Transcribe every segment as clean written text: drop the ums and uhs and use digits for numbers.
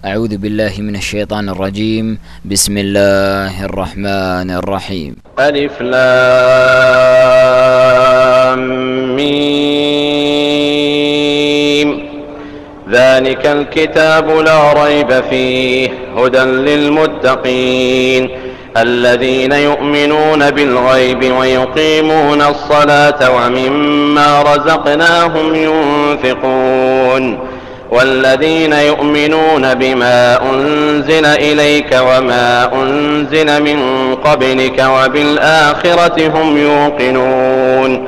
أعوذ بالله من الشيطان الرجيم. بسم الله الرحمن الرحيم. ألف لام ميم. ذلك الكتاب لا ريب فيه هدى للمتقين الذين يؤمنون بالغيب ويقيمون الصلاة ومما رزقناهم ينفقون والذين يؤمنون بما أنزل إليك وما أنزل من قبلك وبالآخرة هم يوقنون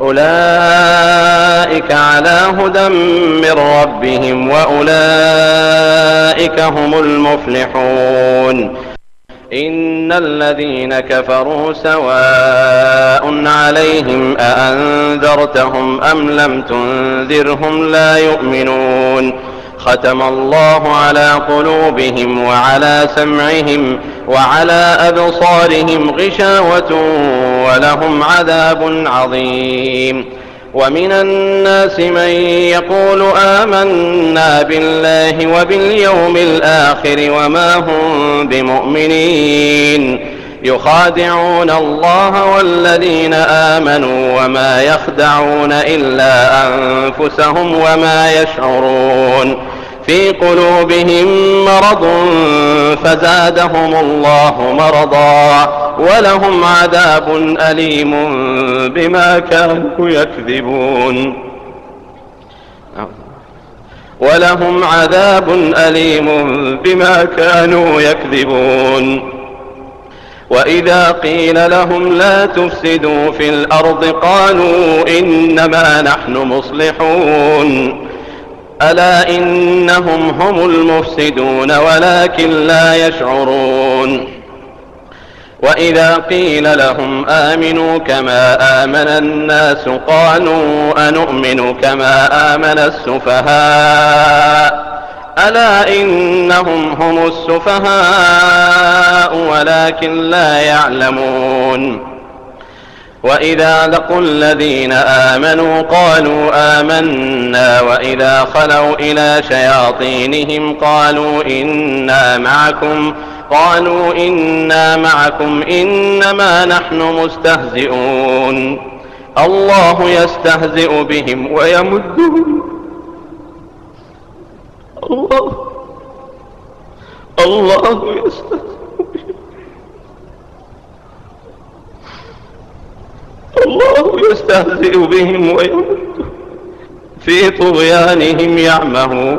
أولئك على هدى من ربهم وأولئك هم المفلحون. إن الذين كفروا سواء عليهم أأنذرتهم أم لم تنذرهم لا يؤمنون ختم الله على قلوبهم وعلى سمعهم وعلى أبصارهم غشاوة ولهم عذاب عظيم. ومن الناس من يقول آمنا بالله وباليوم الآخر وما هم بمؤمنين يخادعون الله والذين آمنوا وما يخدعون إلا أنفسهم وما يشعرون في قلوبهم مرض فزادهم الله مرضا ولهم عذاب أليم بما كانوا يكذبون. ولهم عذاب أليم بما كانوا يكذبون. وإذا قيل لهم لا تفسدوا في الأرض قالوا إنما نحن مصلحون ألا إنهم هم المفسدون ولكن لا يشعرون. وإذا قيل لهم آمنوا كما آمن الناس قالوا أنؤمن كما آمن السفهاء ألا إنهم هم السفهاء ولكن لا يعلمون. وإذا لقوا الذين آمنوا قالوا آمنا وإذا خلوا إلى شياطينهم قالوا إنا معكم إنما نحن مستهزئون الله يستهزئ بهم ويمدهم الله يستهزئ بهم ويمدهم في طغيانهم يعمهون.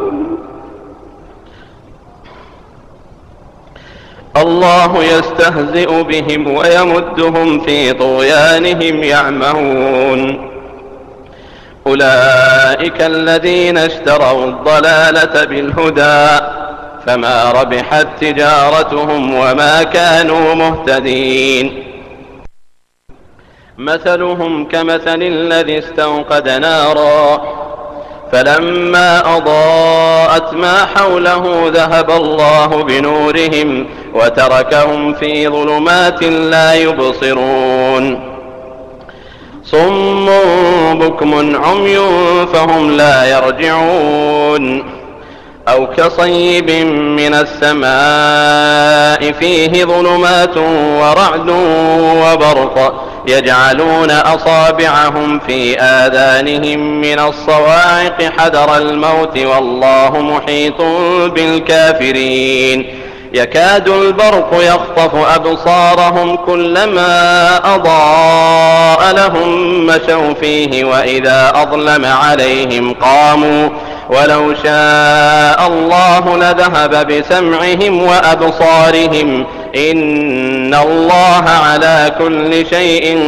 الله يستهزئ بهم ويمدهم في طغيانهم يعمهون. أولئك الذين اشتروا الضلالة بالهدى فما ربحت تجارتهم وما كانوا مهتدين. مثلهم كمثل الذي استوقد نارا فلما أضاءت ما حوله ذهب الله بنورهم وتركهم في ظلمات لا يبصرون صم بكم عمي فهم لا يرجعون. أو كصيب من السماء فيه ظلمات ورعد وبرق يجعلون أصابعهم في آذانهم من الصواعق حذر الموت والله محيط بالكافرين. يكاد البرق يخطف أبصارهم كلما أضاء لهم مشوا فيه وإذا أظلم عليهم قاموا ولو شاء الله لذهب بسمعهم وأبصارهم إن الله على كل شيء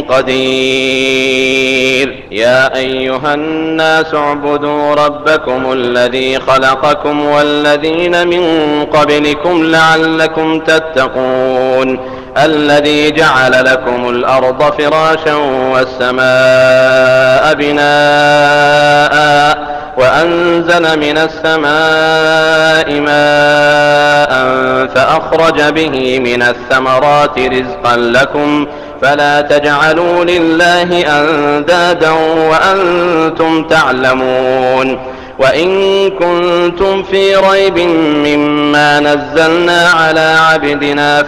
قدير. يا أيها الناس اعبدوا ربكم الذي خلقكم والذين من قبلكم لعلكم تتقون الذي جعل لكم الأرض فراشا والسماء بناء وأنزل من السماء ماء فأخرج به من الثمرات رزقا لكم فلا تجعلوا لله أندادا وأنتم تعلمون. وإن كنتم في ريب مما نزلنا على عبدنا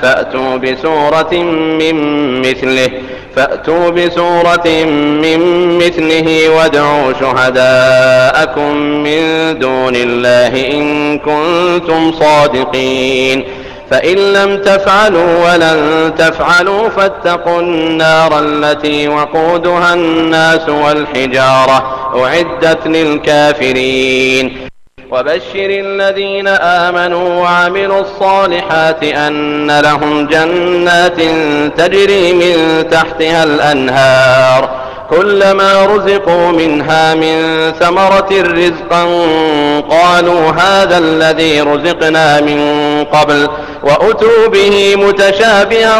فأتوا بسورة من مثله وادعوا شهداءكم من دون الله إن كنتم صادقين فإن لم تفعلوا ولن تفعلوا فاتقوا النار التي وقودها الناس والحجارة أعدت للكافرين وبشر الذين آمنوا وعملوا الصالحات أن لهم جنات تجري من تحتها الأنهار كلما رزقوا منها من ثمرة رزقا قالوا هذا الذي رزقنا من قبل وأتوا به متشابها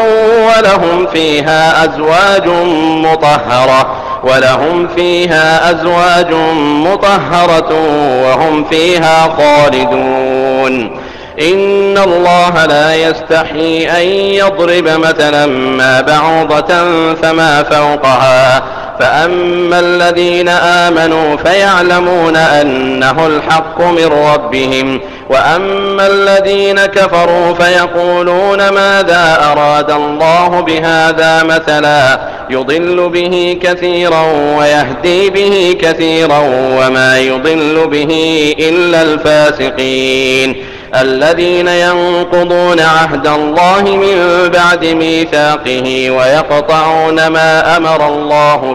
ولهم فيها أزواج مطهرة وهم فيها خالدون إن الله لا يستحيي أن يضرب مثلا ما بعوضة فما فوقها فأما الذين آمنوا فيعلمون أنه الحق من ربهم وأما الذين كفروا فيقولون ماذا أراد الله بهذا مثلا يضل به كثيرا ويهدي به كثيرا وما يضل به إلا الفاسقين الذين ينقضون عهد الله من بعد ميثاقه ويقطعون ما أمر الله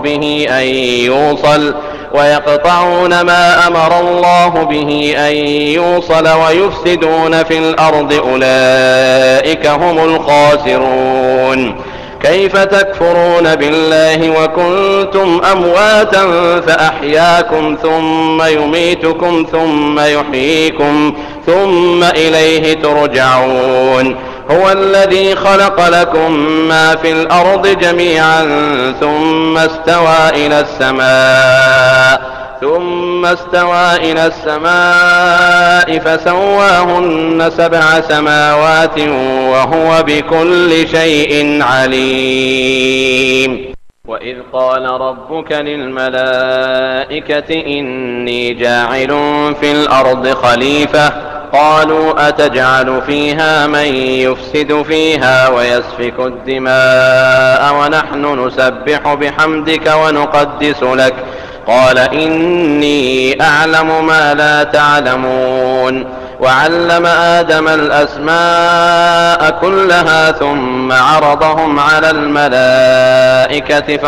به أن يوصل ويفسدون في الأرض أولئك هم الخاسرون كيف تكفرون بالله وكنتم أمواتا فأحياكم ثم يميتكم ثم يحييكم ثم إليه ترجعون هو الذي خلق لكم ما في الأرض جميعا ثم استوى إلى السماء فسواهن 7 سماوات وهو بكل شيء عليم وإذ قال ربك للملائكة إني جاعل في الأرض خليفة قالوا أتجعل فيها من يفسد فيها ويسفك الدماء ونحن نسبح بحمدك ونقدس لك قال إني أعلم ما لا تعلمون وعلم آدم الأسماء كلها ثم عرضهم على الملائكة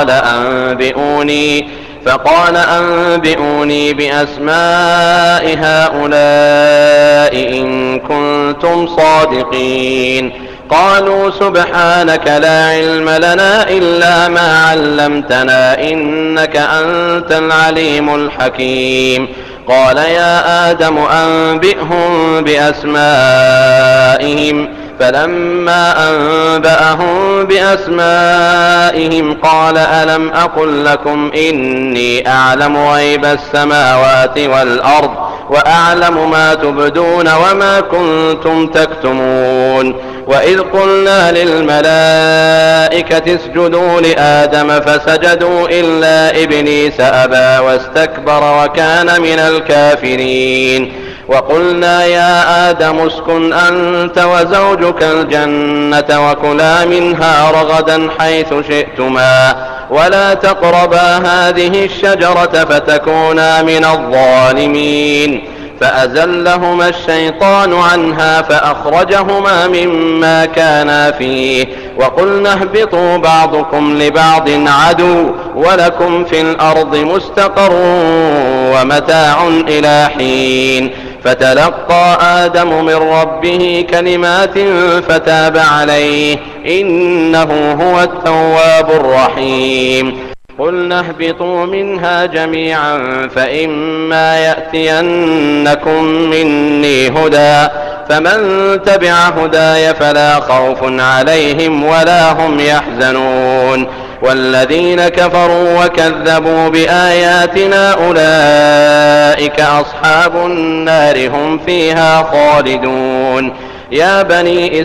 فقال أنبئوني بأسماء هؤلاء إن كنتم صادقين قالوا سبحانك لا علم لنا إلا ما علمتنا إنك أنت العليم الحكيم قال يا آدم أنبئهم بأسمائهم فلما أنبأهم بأسمائهم قال ألم أقل لكم إني أعلم غيب السماوات والأرض وأعلم ما تبدون وما كنتم تكتمون وإذ قلنا للملائكة اسجدوا لآدم فسجدوا إلا إبليس أبى واستكبر وكان من الكافرين وقلنا يا آدم اسكن أنت وزوجك الجنة وكلا منها رغدا حيث شئتما ولا تقربا هذه الشجرة فتكونا من الظالمين فأزلهما الشيطان عنها فأخرجهما مما كانا فيه وقلنا اهبطوا بعضكم لبعض عدو ولكم في الأرض مستقر ومتاع إلى حين فتلقى آدم من ربه كلمات فتاب عليه إنه هو التواب الرحيم قلنا اهبطوا منها جميعا فإما يأتينكم مني هدى فمن تبع هداي فلا خوف عليهم ولا هم يحزنون والذين كفروا وكذبوا بآياتنا أولئك أصحاب النار هم فيها خالدون يا بني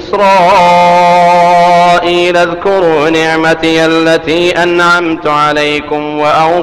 إسرائيل اذكروا نعمتي التي أنعمت عليكم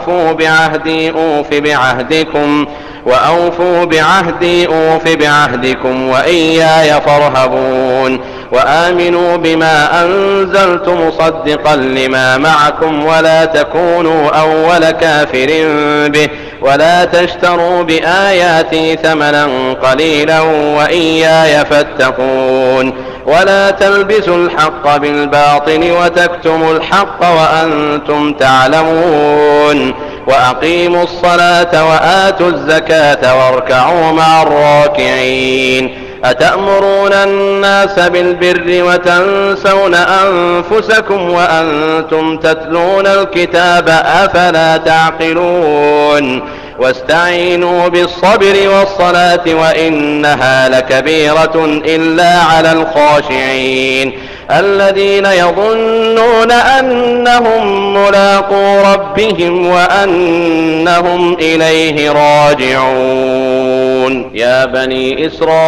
وأوفوا بعهدي أوف بعهدكم وإياي فارهبون وآمنوا بما أنزلت مصدقا لما معكم ولا تكونوا أول كافر به ولا تشتروا بآياتي ثمنا قليلا وإياي فاتقون ولا تلبسوا الحق بالباطل وتكتموا الحق وأنتم تعلمون وأقيموا الصلاة وآتوا الزكاة واركعوا مع الراكعين أتأمرون الناس بالبر وتنسون أنفسكم وأنتم تتلون الكتاب أفلا تعقلون واستعينوا بالصبر والصلاة وإنها لكبيرة إلا على الخاشعين الذين يظنون أنهم ملاقو ربهم وأنهم إليه راجعون يا بني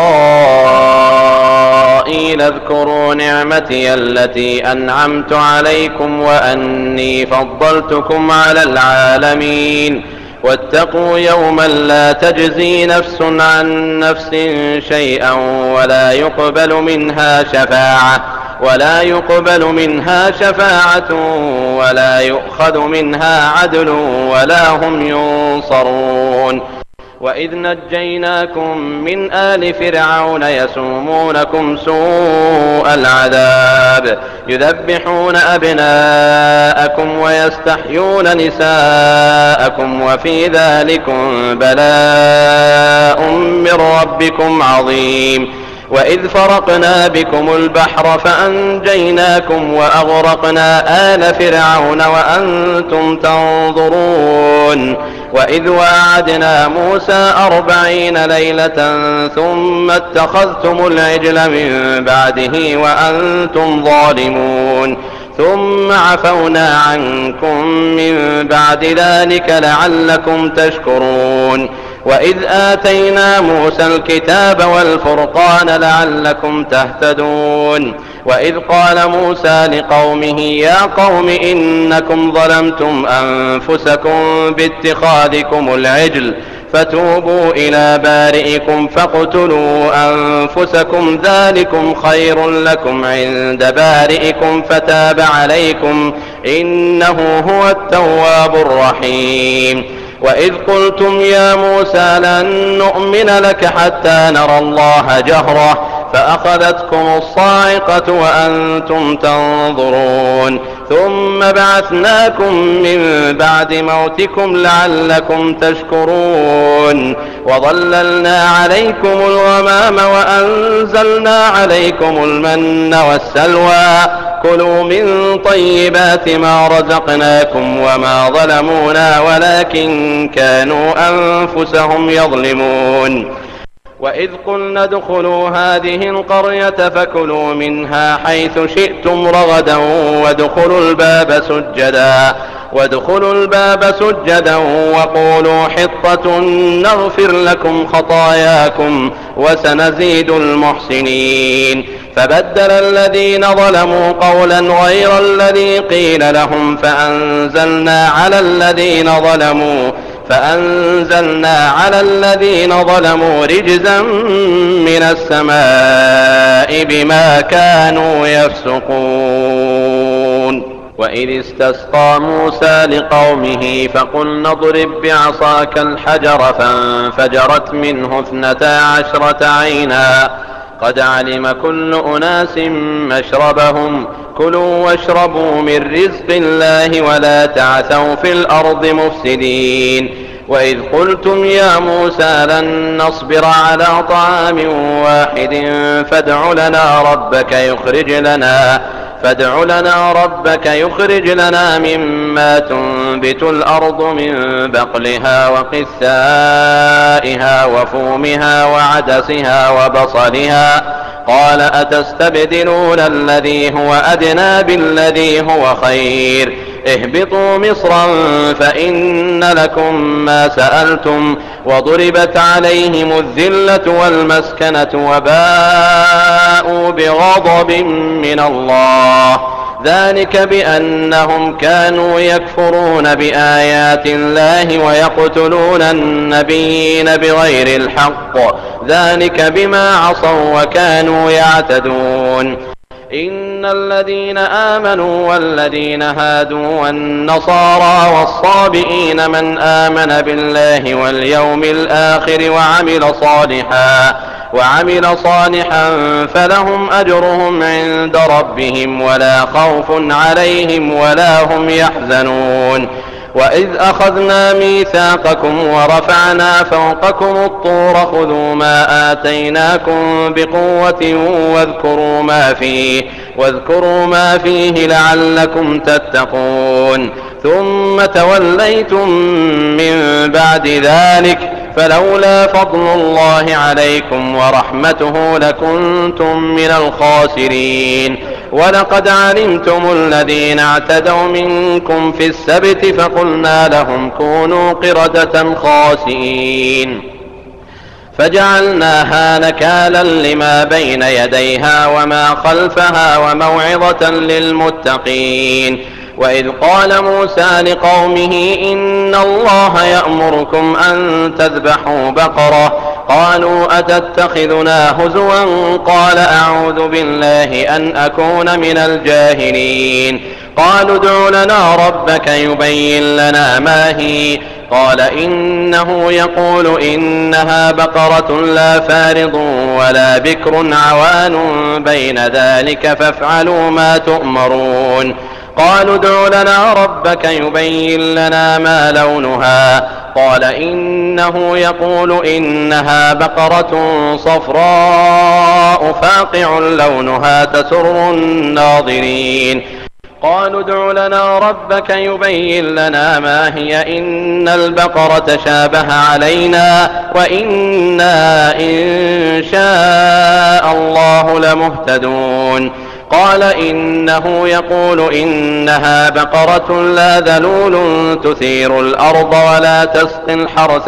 إسرائيل اذكروا نعمتي التي أنعمت عليكم وأني فضلتكم على العالمين واتقوا يوما لا تجزي نفس عن نفس شيئا ولا يقبل منها شفاعة ولا يؤخذ منها عدل ولا هم ينصرون وإذ نجيناكم من آل فرعون يسومونكم سوء العذاب يذبحون أبناءكم ويستحيون نساءكم وفي ذلكم بلاء من ربكم عظيم وإذ فرقنا بكم البحر فأنجيناكم وأغرقنا آل فرعون وأنتم تنظرون وإذ وعدنا موسى 40 ليلة ثم اتخذتم العجل من بعده وأنتم ظالمون ثم عفونا عنكم من بعد ذلك لعلكم تشكرون وإذ آتينا موسى الكتاب والفرقان لعلكم تهتدون وإذ قال موسى لقومه يا قوم إنكم ظلمتم أنفسكم باتخاذكم العجل فتوبوا إلى بارئكم فاقتلوا أنفسكم ذلكم خير لكم عند بارئكم فتاب عليكم إنه هو التواب الرحيم وإذ قلتم يا موسى لن نؤمن لك حتى نرى الله جهرة فأخذتكم الصاعقة وأنتم تنظرون ثم بعثناكم من بعد موتكم لعلكم تشكرون وظللنا عليكم الغمام وأنزلنا عليكم المن والسلوى كلوا من طيبات ما رزقناكم وما ظلمونا ولكن كانوا أنفسهم يظلمون وإذ قلنا ادخلوا هذه القرية فكلوا منها حيث شئتم رغدا وادخلوا الباب سجدا وقولوا حطة نغفر لكم خطاياكم وسنزيد المحسنين فبدل الذين ظلموا قولا غير الذي قيل لهم فأنزلنا على الذين ظلموا رجزا من السماء بما كانوا يفسقون وإذ استسقى موسى لقومه فقلنا اضرب بعصاك الحجر فانفجرت منه 12 عينا قد علم كل أناس مشربهم كلوا واشربوا من رزق الله ولا تعثوا في الأرض مفسدين وإذ قلتم يا موسى لن نصبر على طعام واحد فادع لنا ربك يخرج لنا مما تنبت الأرض من بقلها وقثائها وفومها وعدسها وبصلها قال أتستبدلون الذي هو أدنى بالذي هو خير اهبطوا مصرا فإن لكم ما سألتم وضربت عليهم الذلة والمسكنة وباءوا بغضب من الله ذلك بأنهم كانوا يكفرون بآيات الله ويقتلون النبيين بغير الحق ذلك بما عصوا وكانوا يعتدون إن الذين آمنوا والذين هادوا والنصارى والصابئين من آمن بالله واليوم الآخر وعمل صالحا فلهم أجرهم عند ربهم ولا خوف عليهم ولا هم يحزنون وإذ أخذنا ميثاقكم ورفعنا فوقكم الطور خذوا ما آتيناكم بقوة واذكروا ما فيه لعلكم تتقون ثم توليتم من بعد ذلك فلولا فضل الله عليكم ورحمته لكنتم من الخاسرين ولقد علمتم الذين اعتدوا منكم في السبت فقلنا لهم كونوا قردة خاسئين فجعلناها نكالا لما بين يديها وما خلفها وموعظة للمتقين وإذ قال موسى لقومه إن الله يأمركم أن تذبحوا بقرة قالوا أتتخذنا هزوا قال أعوذ بالله أن أكون من الجاهلين قالوا ادع لنا ربك يبين لنا ما هي قال إنه يقول إنها بقرة لا فارض ولا بكر عوان بين ذلك فافعلوا ما تؤمرون قالوا ادع لنا ربك يبين لنا ما لونها قال إنه يقول إنها بقرة صفراء فاقع لونها تسر الناظرين قالوا ادع لنا ربك يبين لنا ما هي إن البقرة شابه علينا وإنا إن شاء الله لمهتدون قال إنه يقول إنها بقرة لا ذلول تثير الأرض ولا تسقي الحرث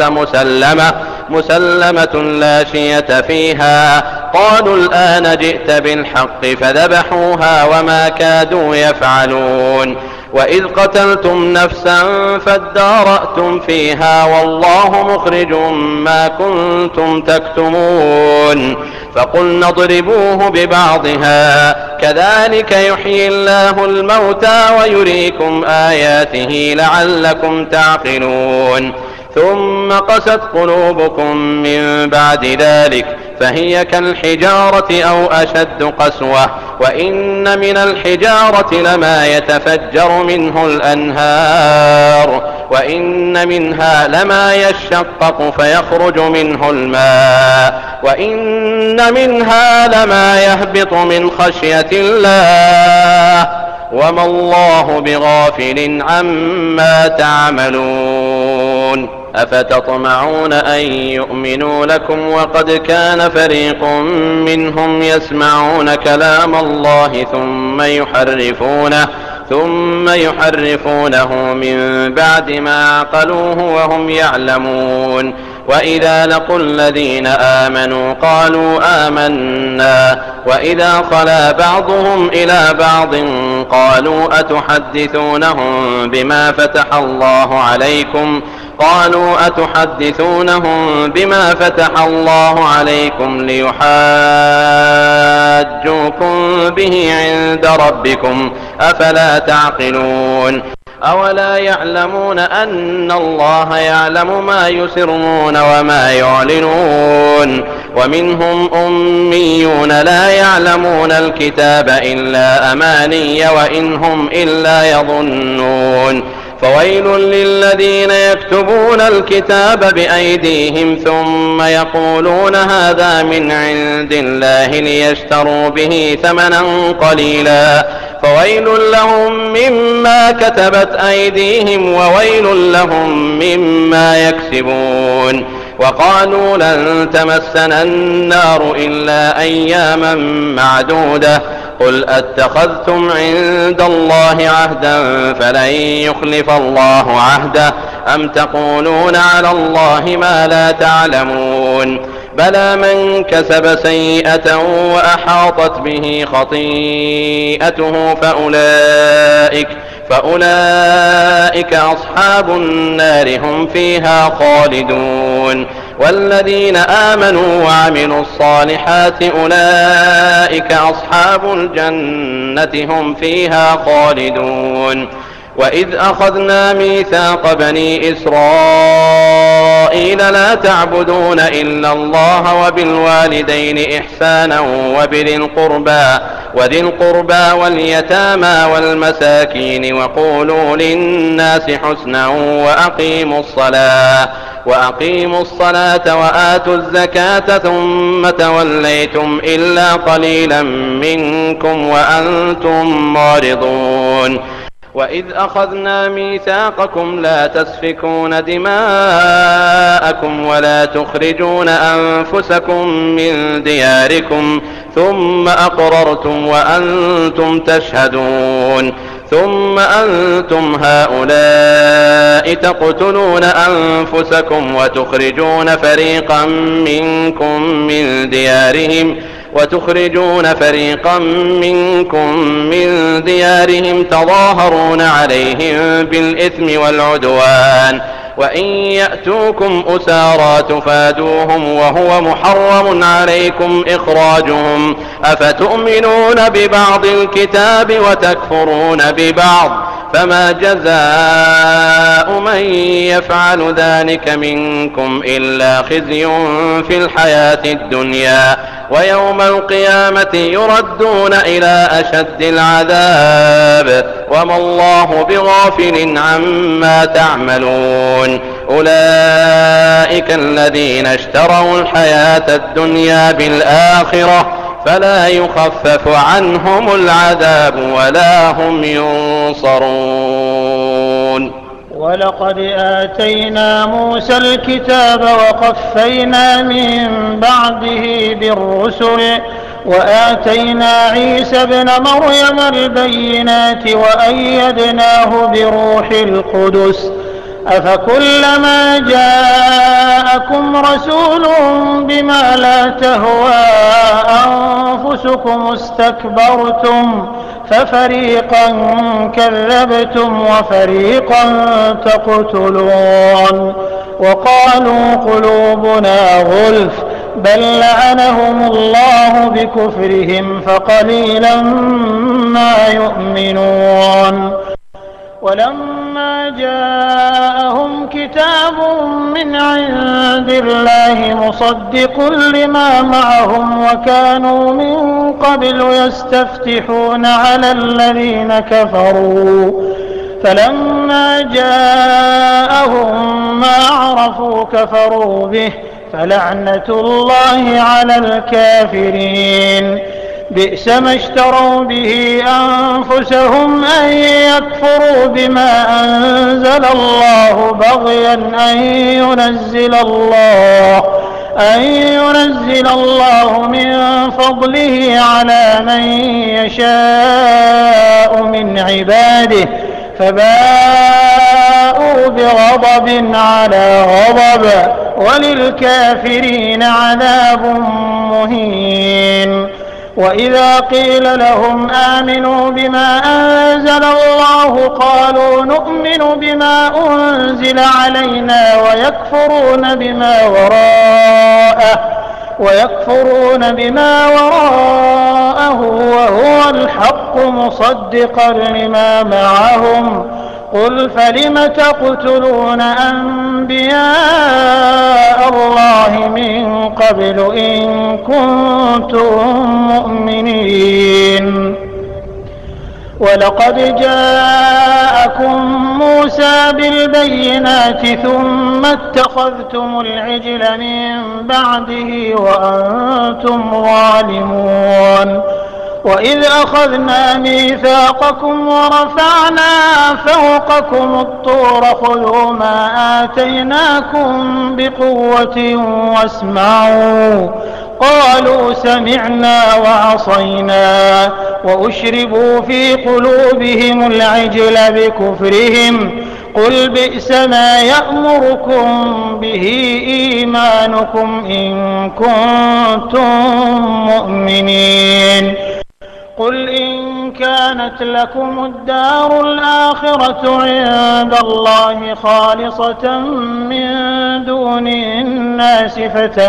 مسلمة لا شية فيها قالوا الآن جئت بالحق فذبحوها وما كادوا يفعلون وإذ قتلتم نفسا فادارأتم فيها والله مخرج ما كنتم تكتمون فقلنا اضربوه ببعضها كذلك يحيي الله الموتى ويريكم آياته لعلكم تعقلون ثم قست قلوبكم من بعد ذلك فهي كالحجارة أو أشد قسوة وإن من الحجارة لما يتفجر منه الأنهار وإن منها لما يشقق فيخرج منه الماء وإن منها لما يهبط من خشية الله وما الله بغافل عما تعملون أفتطمعون أن يؤمنوا لكم وقد كان فريق منهم يسمعون كلام الله ثم يحرفونه من بعد ما عقلوه وهم يعلمون وإذا لقوا الذين آمنوا قالوا آمنا وإذا خلا بعضهم إلى بعض قالوا أتحدثونهم بما فتح الله عليكم ليحاجوكم به عند ربكم أفلا تعقلون أولا يعلمون أن الله يعلم ما يسرون وما يعلنون ومنهم أميون لا يعلمون الكتاب إلا أماني وإن هم إلا يظنون فويل للذين يكتبون الكتاب بأيديهم ثم يقولون هذا من عند الله ليشتروا به ثمنا قليلا فويل لهم مما كتبت أيديهم وويل لهم مما يكسبون وقالوا لن تمسنا النار إلا أياما معدودة قل أتخذتم عند الله عهدا فلن يخلف الله عهده أم تقولون على الله ما لا تعلمون بلى من كسب سيئة وأحاطت به خطيئته فأولئك أصحاب النار هم فيها خالدون والذين آمنوا وعملوا الصالحات أولئك أصحاب الجنة هم فيها خالدون وإذ أخذنا ميثاق بني إسرائيل لا تعبدون إلا الله وبالوالدين إحسانا وذي القربى واليتامى والمساكين وقولوا للناس حسنا وأقيموا الصلاة وآتوا الزكاة ثم توليتم إلا قليلا منكم وأنتم معرضون وإذ أخذنا ميثاقكم لا تسفكون دماءكم ولا تخرجون أنفسكم من دياركم ثم أقررتم وأنتم تشهدون ثم أنتم هؤلاء تقتلون أنفسكم وتخرجون فريقا منكم من ديارهم تظاهرون عليهم بالإثم والعدوان وإن يأتوكم أسارى تفادوهم وهو محرم عليكم إخراجهم أفتؤمنون ببعض الكتاب وتكفرون ببعض فما جزاء من يفعل ذلك منكم إلا خزي في الحياة الدنيا ويوم القيامة يردون إلى أشد العذاب وما الله بغافل عما تعملون أولئك الذين اشتروا الحياة الدنيا بالآخرة فلا يخفف عنهم العذاب ولا هم ينصرون ولقد آتينا موسى الكتاب وقفينا من بعده بالرسل وآتينا عيسى ابن مريم البينات وأيدناه بروح القدس أفكلما جاءكم رسول بما لا تهوى أنفسكم استكبرتم ففريقا كذبتم وفريقا تقتلون وقالوا قلوبنا غلف بل لعنهم الله بكفرهم فقليلا ما يؤمنون ولما جاءهم كتاب من عند الله مصدق لما معهم وكانوا من قبل يستفتحون على الذين كفروا فلما جاءهم ما عرفوا كفروا به فلعنة الله على الكافرين بئس ما اشتروا به أنفسهم أن يكفروا بما أنزل الله بغيا أن ينزل الله من فضله على من يشاء من عباده فباءوا بغضب على غضب وللكافرين عذاب مهين وإذا قيل لهم آمنوا بما أنزل الله قالوا نؤمن بما أنزل علينا ويكفرون بما وراءه وهو الحق مصدقا لما معهم قل فلم تقتلون أنبياء الله من قبل إن كنتم مؤمنين ولقد جاءكم موسى بالبينات ثم اتخذتم العجل من بعده وأنتم ظالمون وإذ أخذنا ميثاقكم ورفعنا فوقكم الطور خذوا ما آتيناكم بقوة واسمعوا قالوا سمعنا وعصينا وأشربوا في قلوبهم العجل بكفرهم قل بئس ما يأمركم به إيمانكم إن كنتم مؤمنين قل إن كانت لكم الدار الآخرة عند الله خالصة من دون الناس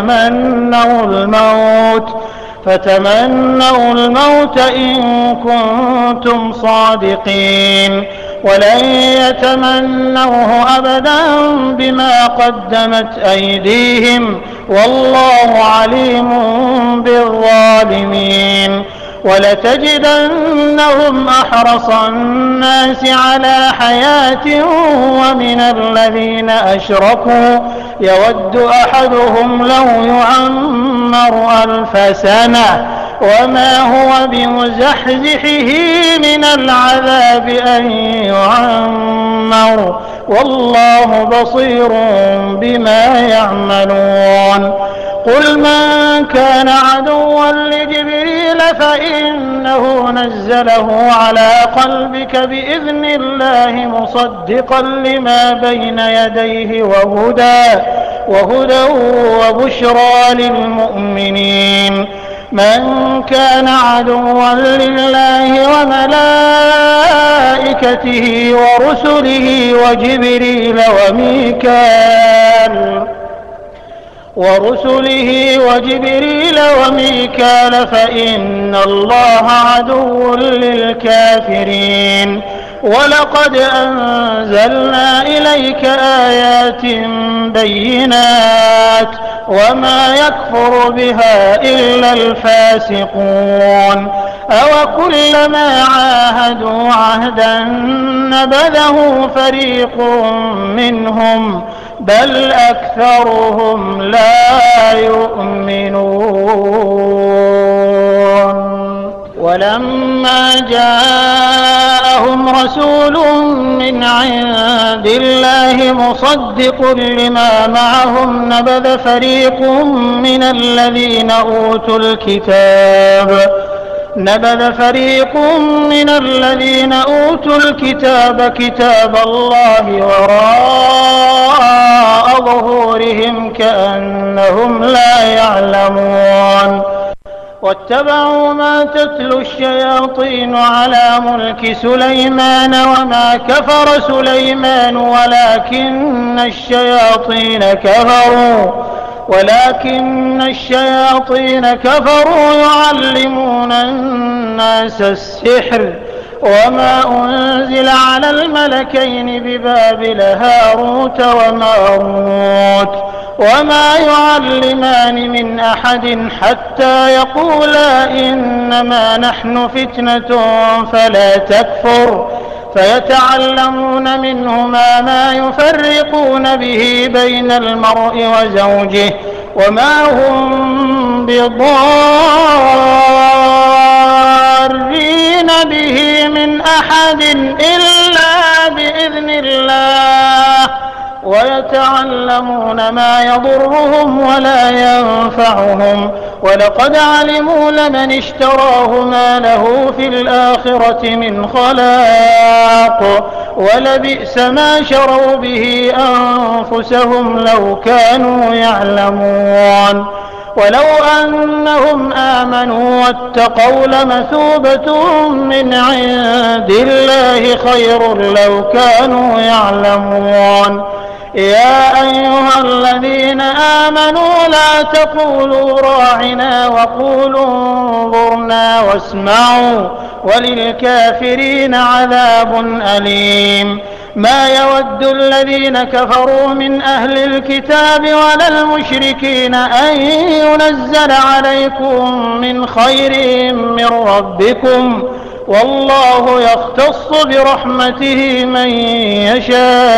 فتمنوا الموت إن كنتم صادقين ولن يتمنوه أبدا بما قدمت أيديهم والله عليم بالظالمين ولتجدنهم أحرص الناس على حياة ومن الذين أشركوا يود أحدهم لو يعمر 1000 سنة وما هو بمزحزحه من العذاب أن يعمر والله بصير بما يعملون قل من كان عدوا لجبريل فإنه نزله على قلبك بإذن الله مصدقا لما بين يديه وهدى وبشرى للمؤمنين من كان عدوا لله وملائكته ورسله وجبريل وميكال فإن الله عدو للكافرين ولقد أنزلنا إليك آيات بينات وما يكفر بها إلا الفاسقون أوكلما عاهدوا عهدا نبذه فريق منهم بل أكثرهم لا يؤمنون ولما جاءهم رسول من عند الله مصدق لما معهم نبذ فريق من الذين أوتوا الكتاب كتاب الله وراء ظهورهم كأنهم لا يعلمون واتبعوا ما تتلو الشياطين على ملك سليمان وما كفر سليمان ولكن الشياطين كفروا يعلمون الناس السحر وما أنزل على الملكين ببابل هاروت وماروت وما يعلمان من أحد حتى يقولا إنما نحن فتنة فلا تكفر فيتعلمون منهما ما يفرقون به بين المرء وزوجه وما هم بضارين به من أحد إلا بإذن الله ويتعلمون ما يضرهم ولا ينفعهم ولقد علموا لمن اشتراه ما له في الآخرة من خلاق ولبئس ما شروا به أنفسهم لو كانوا يعلمون ولو أنهم آمنوا واتقوا لمثوبة من عند الله خير لو كانوا يعلمون يا أيها الذين آمنوا لا تقولوا راعنا وقولوا انظرنا واسمعوا وللكافرين عذاب أليم ما يود الذين كفروا من أهل الكتاب ولا المشركين أن ينزل عليكم من خير من ربكم والله يختص برحمته من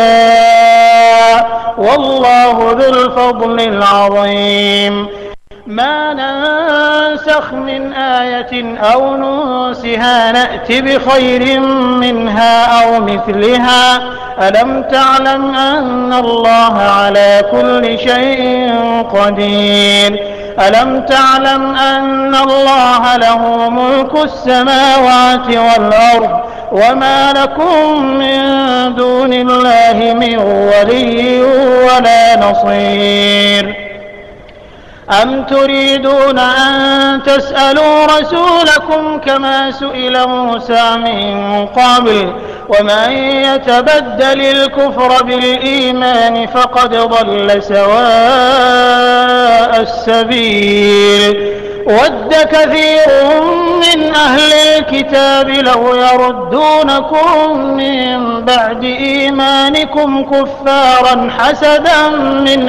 يشاء والله ذو الفضل العظيم ما ننسخ من آية أو ننسها نأت بخير منها أو مثلها ألم تعلم أن الله على كل شيء قدير ألم تعلم أن الله له ملك السماوات والأرض وما لكم من دون الله من ولي ولا نصير أم تريدون أن تسألوا رسولكم كما سئل موسى من قبل ومن يتبدل الكفر بالإيمان فقد ضل سواء السبيل ود كثير من أهل الكتاب لو يردونكم من بعد إيمانكم كفارا حسدا من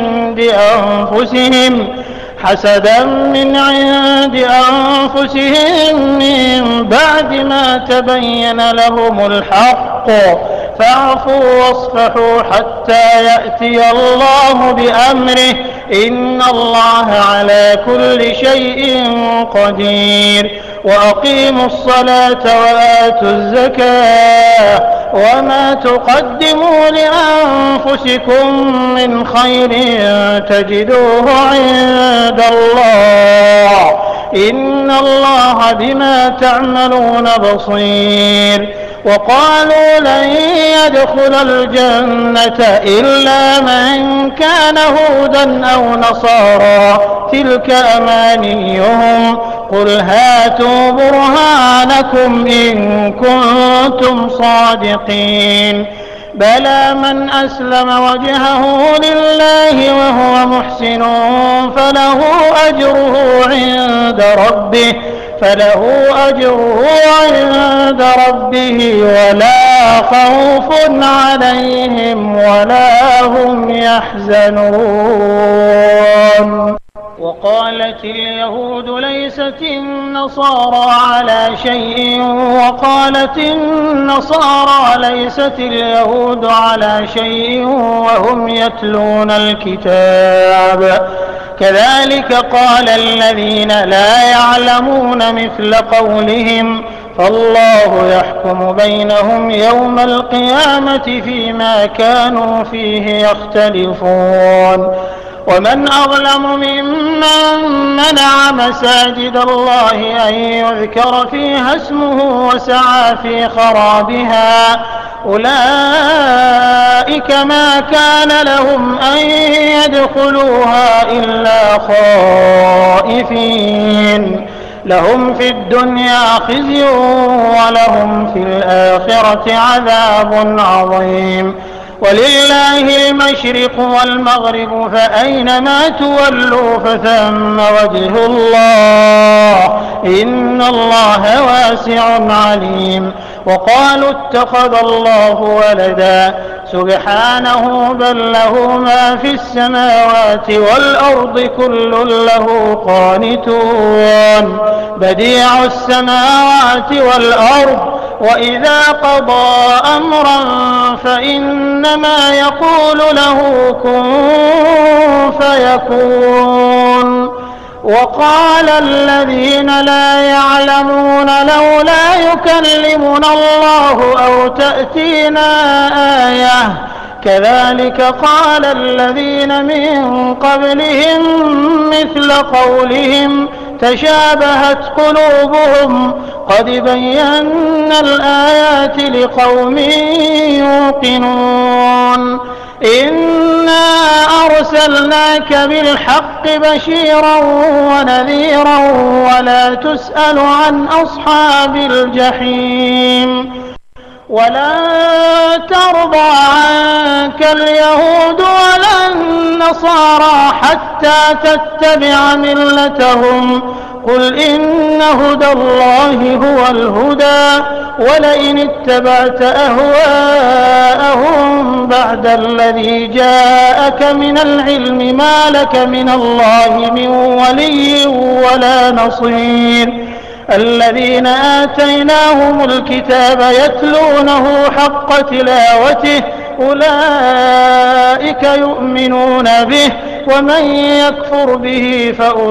عند أنفسهم من بعد ما تبين لهم الحق فاعفوا واصفحوا حتى يأتي الله بأمره إن الله على كل شيء قدير وأقيموا الصلاة وآتوا الزكاة وما تقدموا لأنفسكم من خير تجدوه عند الله إن الله بما تعملون بصير وقالوا لن يدخل الجنة إلا من كان هودا أو نصارى تلك أمانيهم قل هاتوا برهانكم إن كنتم صادقين بلى من أسلم وجهه لله وهو محسن فله أجره عند ربه ولا خوف عليهم ولا هم يحزنون وقالت اليهود ليست النصارى على شيء وقالت النصارى ليست اليهود على شيء وهم يتلون الكتاب كذلك قال الذين لا يعلمون مثل قولهم فالله يحكم بينهم يوم القيامة فيما كانوا فيه يختلفون ومن أظلم ممن منع مساجد الله أن يذكر فيها اسمه وسعى في خرابها أولئك ما كان لهم أن يدخلوها إلا خائفين لهم في الدنيا خزي ولهم في الآخرة عذاب عظيم ولله المشرق والمغرب فأينما تولوا فثم وجه الله إن الله واسع عليم وقالوا اتخذ الله ولدا سبحانه بل له ما في السماوات والأرض كل له قانتون بديع السماوات والأرض وإذا قضى أمرا فإنما يقول له كن فيكون وقال الذين لا يعلمون لولا يكلمنا الله أو تأتينا آية كذلك قال الذين من قبلهم مثل قولهم تشابهت قلوبهم قد بينا الآيات لقوم يوقنون إنا أرسلناك بالحق بشيرا ونذيرا ولا تسأل عن أصحاب الجحيم ولن ترضى عنك اليهود ولا النصارى حتى تتبع ملتهم قل إن هدى الله هو الهدى ولئن اتبعت أهواءهم بعد الذي جاءك من العلم ما لك من الله من ولي ولا نصير الذين آتيناهم الكتاب يتلونه حق تلاوته أولئك يؤمنون به ومن يكفر به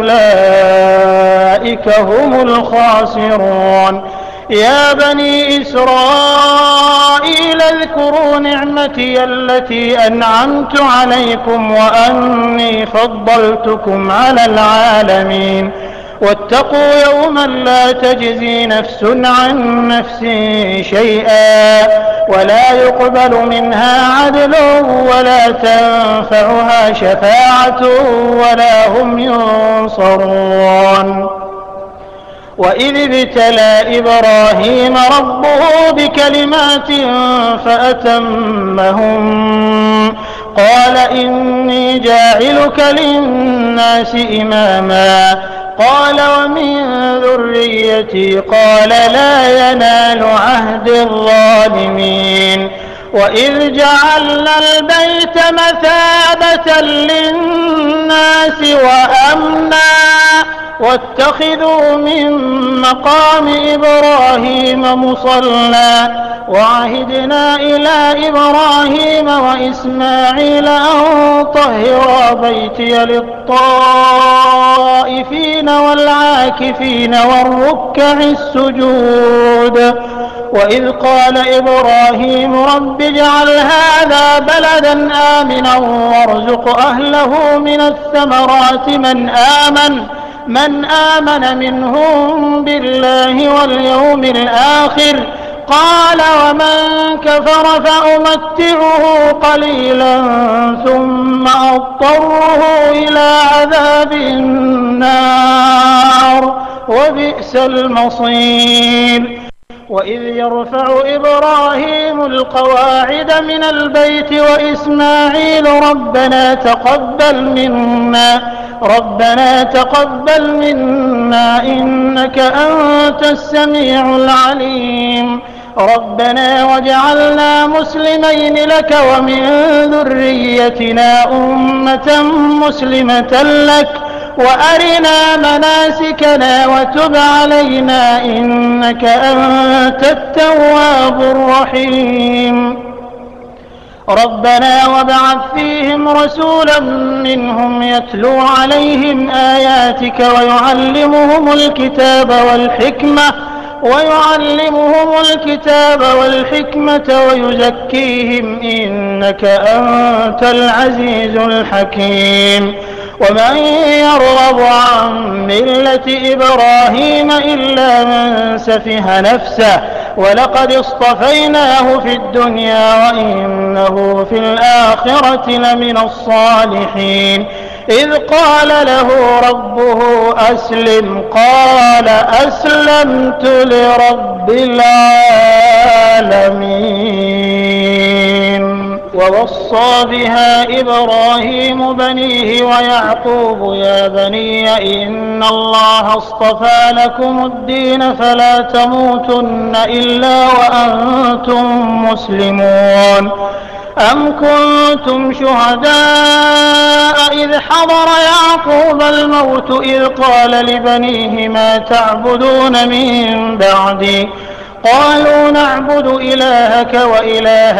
فأولئك هم الخاسرون. يا بني إسرائيل اذكروا نعمتي التي أنعمت عليكم وأني فضلتكم على العالمين. واتقوا يوما لا تجزي نفس عن نفس شيئا ولا يقبل منها عدل ولا تنفعها شفاعة ولا هم ينصرون. وإذ ابتلى إبراهيم ربه بكلمات فأتمهم قال إني جاعلك للناس إماما قال ومن ذريتي قال لا ينال عهد الظالمين. وإذ جعلنا البيت مثابة للناس وأمنا واتخذوا من مقام إبراهيم مصلى وعهدنا إلى إبراهيم وإسماعيل أن طهرا بيتي للطائفين والعاكفين والركع السجود. وإذ قال إبراهيم رب اجعل هذا بلدا آمنا وارزق أهله من الثمرات من آمن منهم بالله واليوم الآخر قال ومن كفر فأمتعه قليلا ثم أضطره إلى عذاب النار وبئس المصير. وإذ يرفع إبراهيم القواعد من البيت وإسماعيل ربنا تقبل منا إنك أنت السميع العليم. ربنا واجعلنا مسلمين لك ومن ذريتنا أمة مسلمة لك وأرنا مناسكنا وتب علينا إنك أنت التواب الرحيم. ربنا وابعث فيهم رسولا منهم يتلو عليهم آياتك ويعلمهم الكتاب والحكمة ويزكيهم إنك أنت العزيز الحكيم. ومن يرغب عن ملة إبراهيم إلا من سفه نفسه ولقد اصطفيناه في الدنيا وإنه في الآخرة لمن الصالحين. إذ قال له ربه أسلم قال أسلمت لرب العالمين. ووصى بها إبراهيم بنيه ويعقوب يا بني إن الله اصطفى لكم الدين فلا تموتن إلا وأنتم مسلمون. أم كنتم شهداء إذ حضر يعقوب الموت إذ قال لبنيه ما تعبدون من بعدي قالوا نعبد إلهك وإله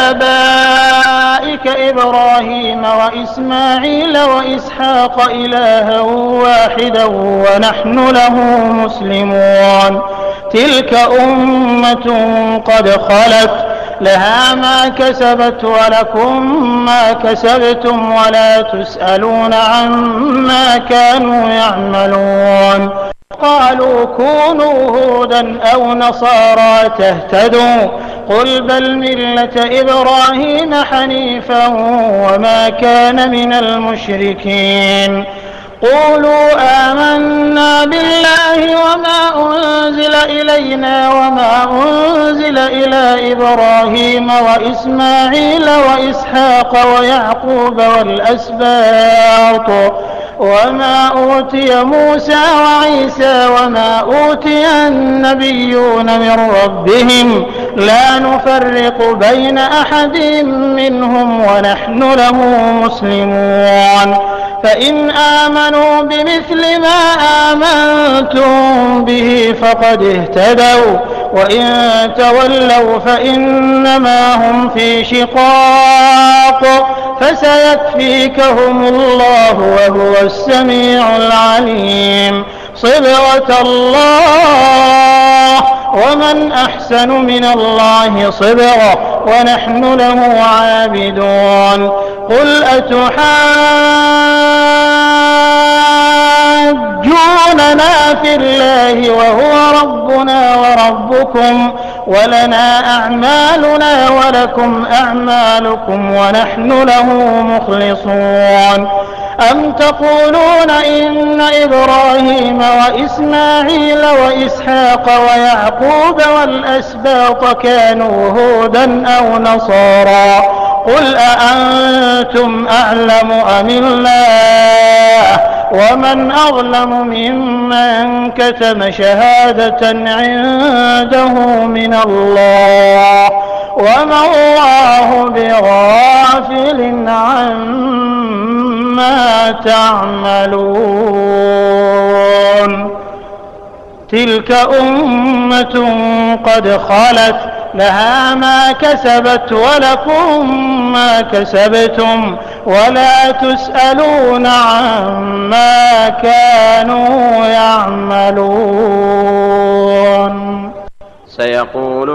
آبائك إبراهيم وإسماعيل وإسحاق إلها واحدا ونحن له مسلمون. تلك أمة قد خلت لها ما كسبت ولكم ما كسبتم ولا تسألون عما كانوا يعملون. قالوا كونوا هودا أو نصارى تهتدوا قل بل ملة إبراهيم حنيفا وما كان من المشركين. قولوا آمنا بالله وما أنزل إلينا وما أنزل إلى إبراهيم وإسماعيل وإسحاق ويعقوب والأسباط وما أوتي موسى وعيسى وما أوتي النبيون من ربهم لا نفرق بين أحد منهم ونحن له مسلمون. فإن آمنوا بمثل ما آمنتم به فقد اهتدوا وإن تولوا فإنما هم في شقاق فسيكفيكهم الله وهو السميع العليم. صبغة الله ومن أحسن من الله صبغة ونحن له عابدون. قل أتحاجوننا في الله وهو ربنا وربكم ولنا أعمالنا ولكم أعمالكم ونحن له مخلصون. أم تقولون إن إبراهيم وإسماعيل وإسحاق ويعقوب والأسباط كانوا هودا أو نصارى قل أأنتم أعلم أم الله ومن أظلم ممن كتم شهادة عنده من الله وما الله بغافل عما تعملون. تلك أمة قد خلت لها ما كسبت ولكم ما كسبتم ولا تسألون عما كانوا يعملون. سيقول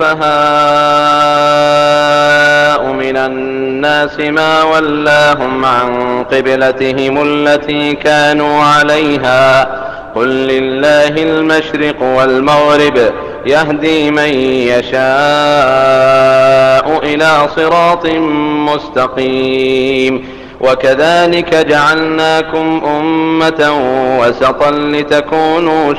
السفهاء من الناس ما ولاهم عن قبلتهم التي كانوا عليها قل لله المشرق والمغرب يهدي من يشاء إلى صراط مستقيم. وكذلك جعلناكم أمة وسطا لتكونوا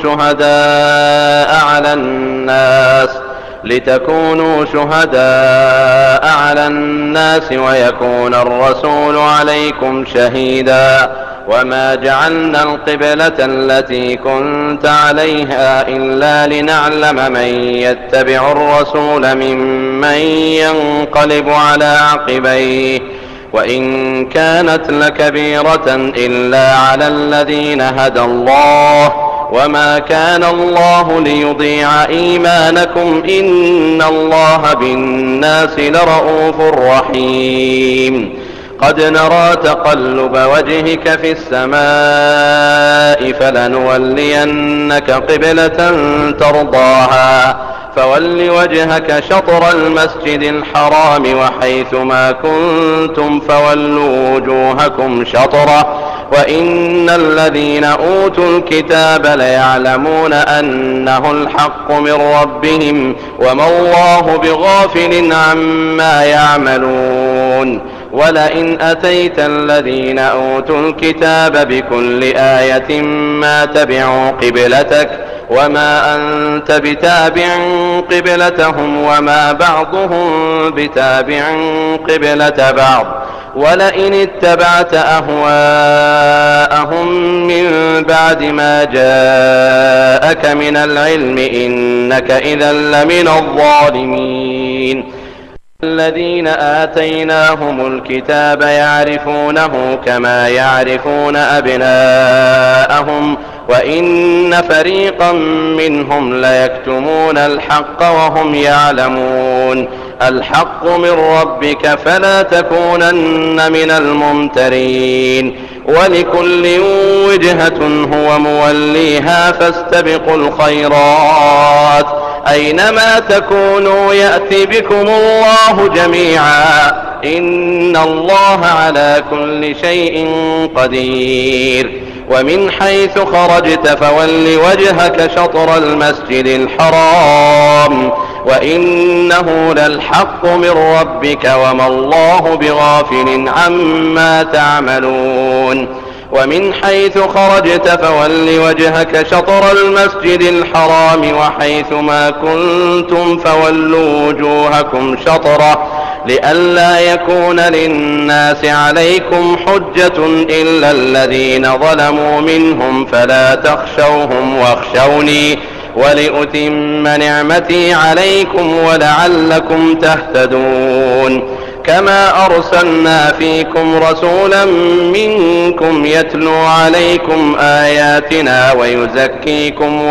شهداء على الناس ويكون الرسول عليكم شهيدا. وما جعلنا القبلة التي كنت عليها إلا لنعلم من يتبع الرسول ممن ينقلب على عقبيه وإن كانت لكبيرة إلا على الذين هدى الله وما كان الله ليضيع إيمانكم إن الله بالناس لرءوف رحيم. قد نرى تقلب وجهك في السماء فلنولينك قبلة ترضاها فول وجهك شطر المسجد الحرام وحيث ما كنتم فولوا وجوهكم شطره وإن الذين أوتوا الكتاب ليعلمون أنه الحق من ربهم وما الله بغافل عما يعملون. ولئن أتيت الذين أوتوا الكتاب بكل آية ما تبعوا قبلتك وما أنت بتابع قبلتهم وما بعضهم بتابع قبلة بعض. ولئن اتبعت أهواءهم من بعد ما جاءك من العلم إنك إذا لمن الظالمين. الذين آتيناهم الكتاب يعرفونه كما يعرفون أبناءهم وإن فريقا منهم ليكتمون الحق وهم يعلمون. الحق من ربك فلا تكونن من الممترين. ولكل وجهة هو موليها فاستبقوا الخيرات أينما تكونوا يأتي بكم الله جميعا إن الله على كل شيء قدير. ومن حيث خرجت فول وجهك شطر المسجد الحرام وإنه للحق من ربك وما الله بغافل عما تعملون. ومن حيث خرجت فول وجهك شطر المسجد الحرام وحيث ما كنتم فولوا وجوهكم شطره لئلا يكون للناس عليكم حجة إلا الذين ظلموا منهم فلا تخشوهم واخشوني ولأتم نعمتي عليكم ولعلكم تهتدون. كما أرسلنا فيكم رسولا منكم يتلو عليكم آياتنا ويزكيكم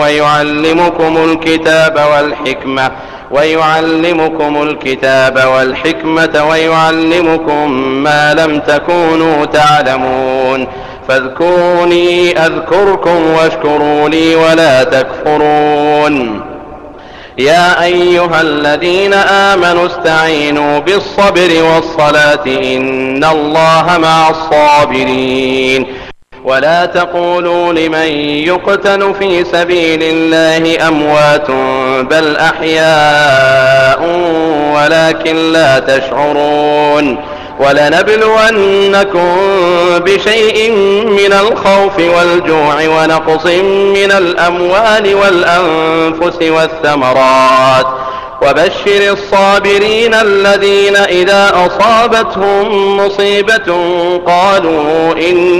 ويعلمكم الكتاب والحكمة ويعلمكم ما لم تكونوا تعلمون فاذكروني أذكركم واشكروا لي ولا تكفرون. يا أيها الذين آمنوا استعينوا بالصبر والصلاة إن الله مع الصابرين. ولا تقولوا لمن يقتل في سبيل الله أموات بل أحياء ولكن لا تشعرون. ولنبلونكم بشيء من الخوف والجوع ونقص من الأموال والأنفس والثمرات وبشر الصابرين الذين إذا أصابتهم مصيبة قالوا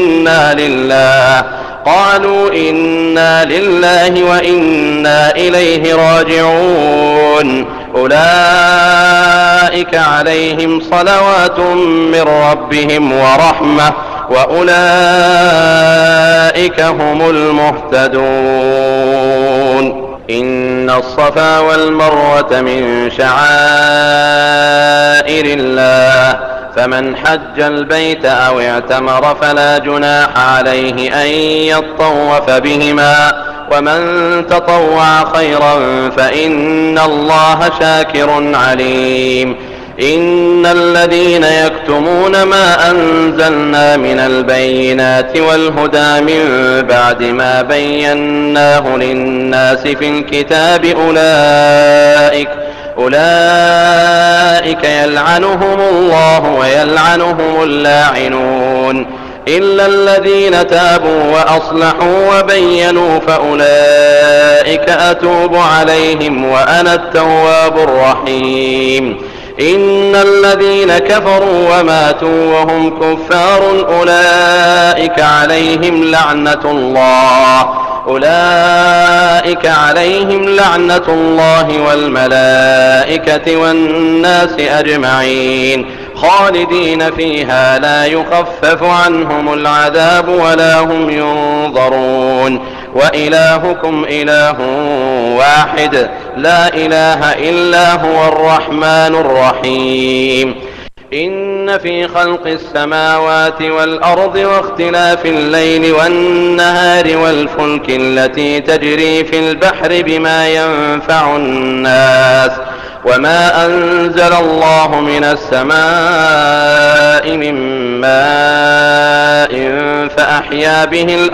إنا لله وإنا إليه راجعون. أولئك عليهم صلوات من ربهم ورحمة وأولئك هم المهتدون. إن الصفا والمروة من شعائر الله فمن حج البيت أو اعتمر فلا جناح عليه أن يطوف بهما ومن تطوع خيرا فإن الله شاكر عليم. إن الذين يكتمون ما أنزلنا من البينات والهدى من بعد ما بيناه للناس في الكتاب أولئك يلعنهم الله ويلعنهم اللاعنون إلا الذين تابوا وأصلحوا وبينوا فأولئك أتوب عليهم وأنا التواب الرحيم. إن الذين كفروا وماتوا وهم كفار أولئك عليهم لعنة الله والملائكة والناس أجمعين خالدين فيها لا يخفف عنهم العذاب ولا هم ينظرون. وإلهكم إله واحد لا إله إلا هو الرحمن الرحيم. إن في خلق السماوات والأرض واختلاف الليل والنهار والفلك التي تجري في البحر بما ينفع الناس وما أنزل الله من السماء من ماء فأحيا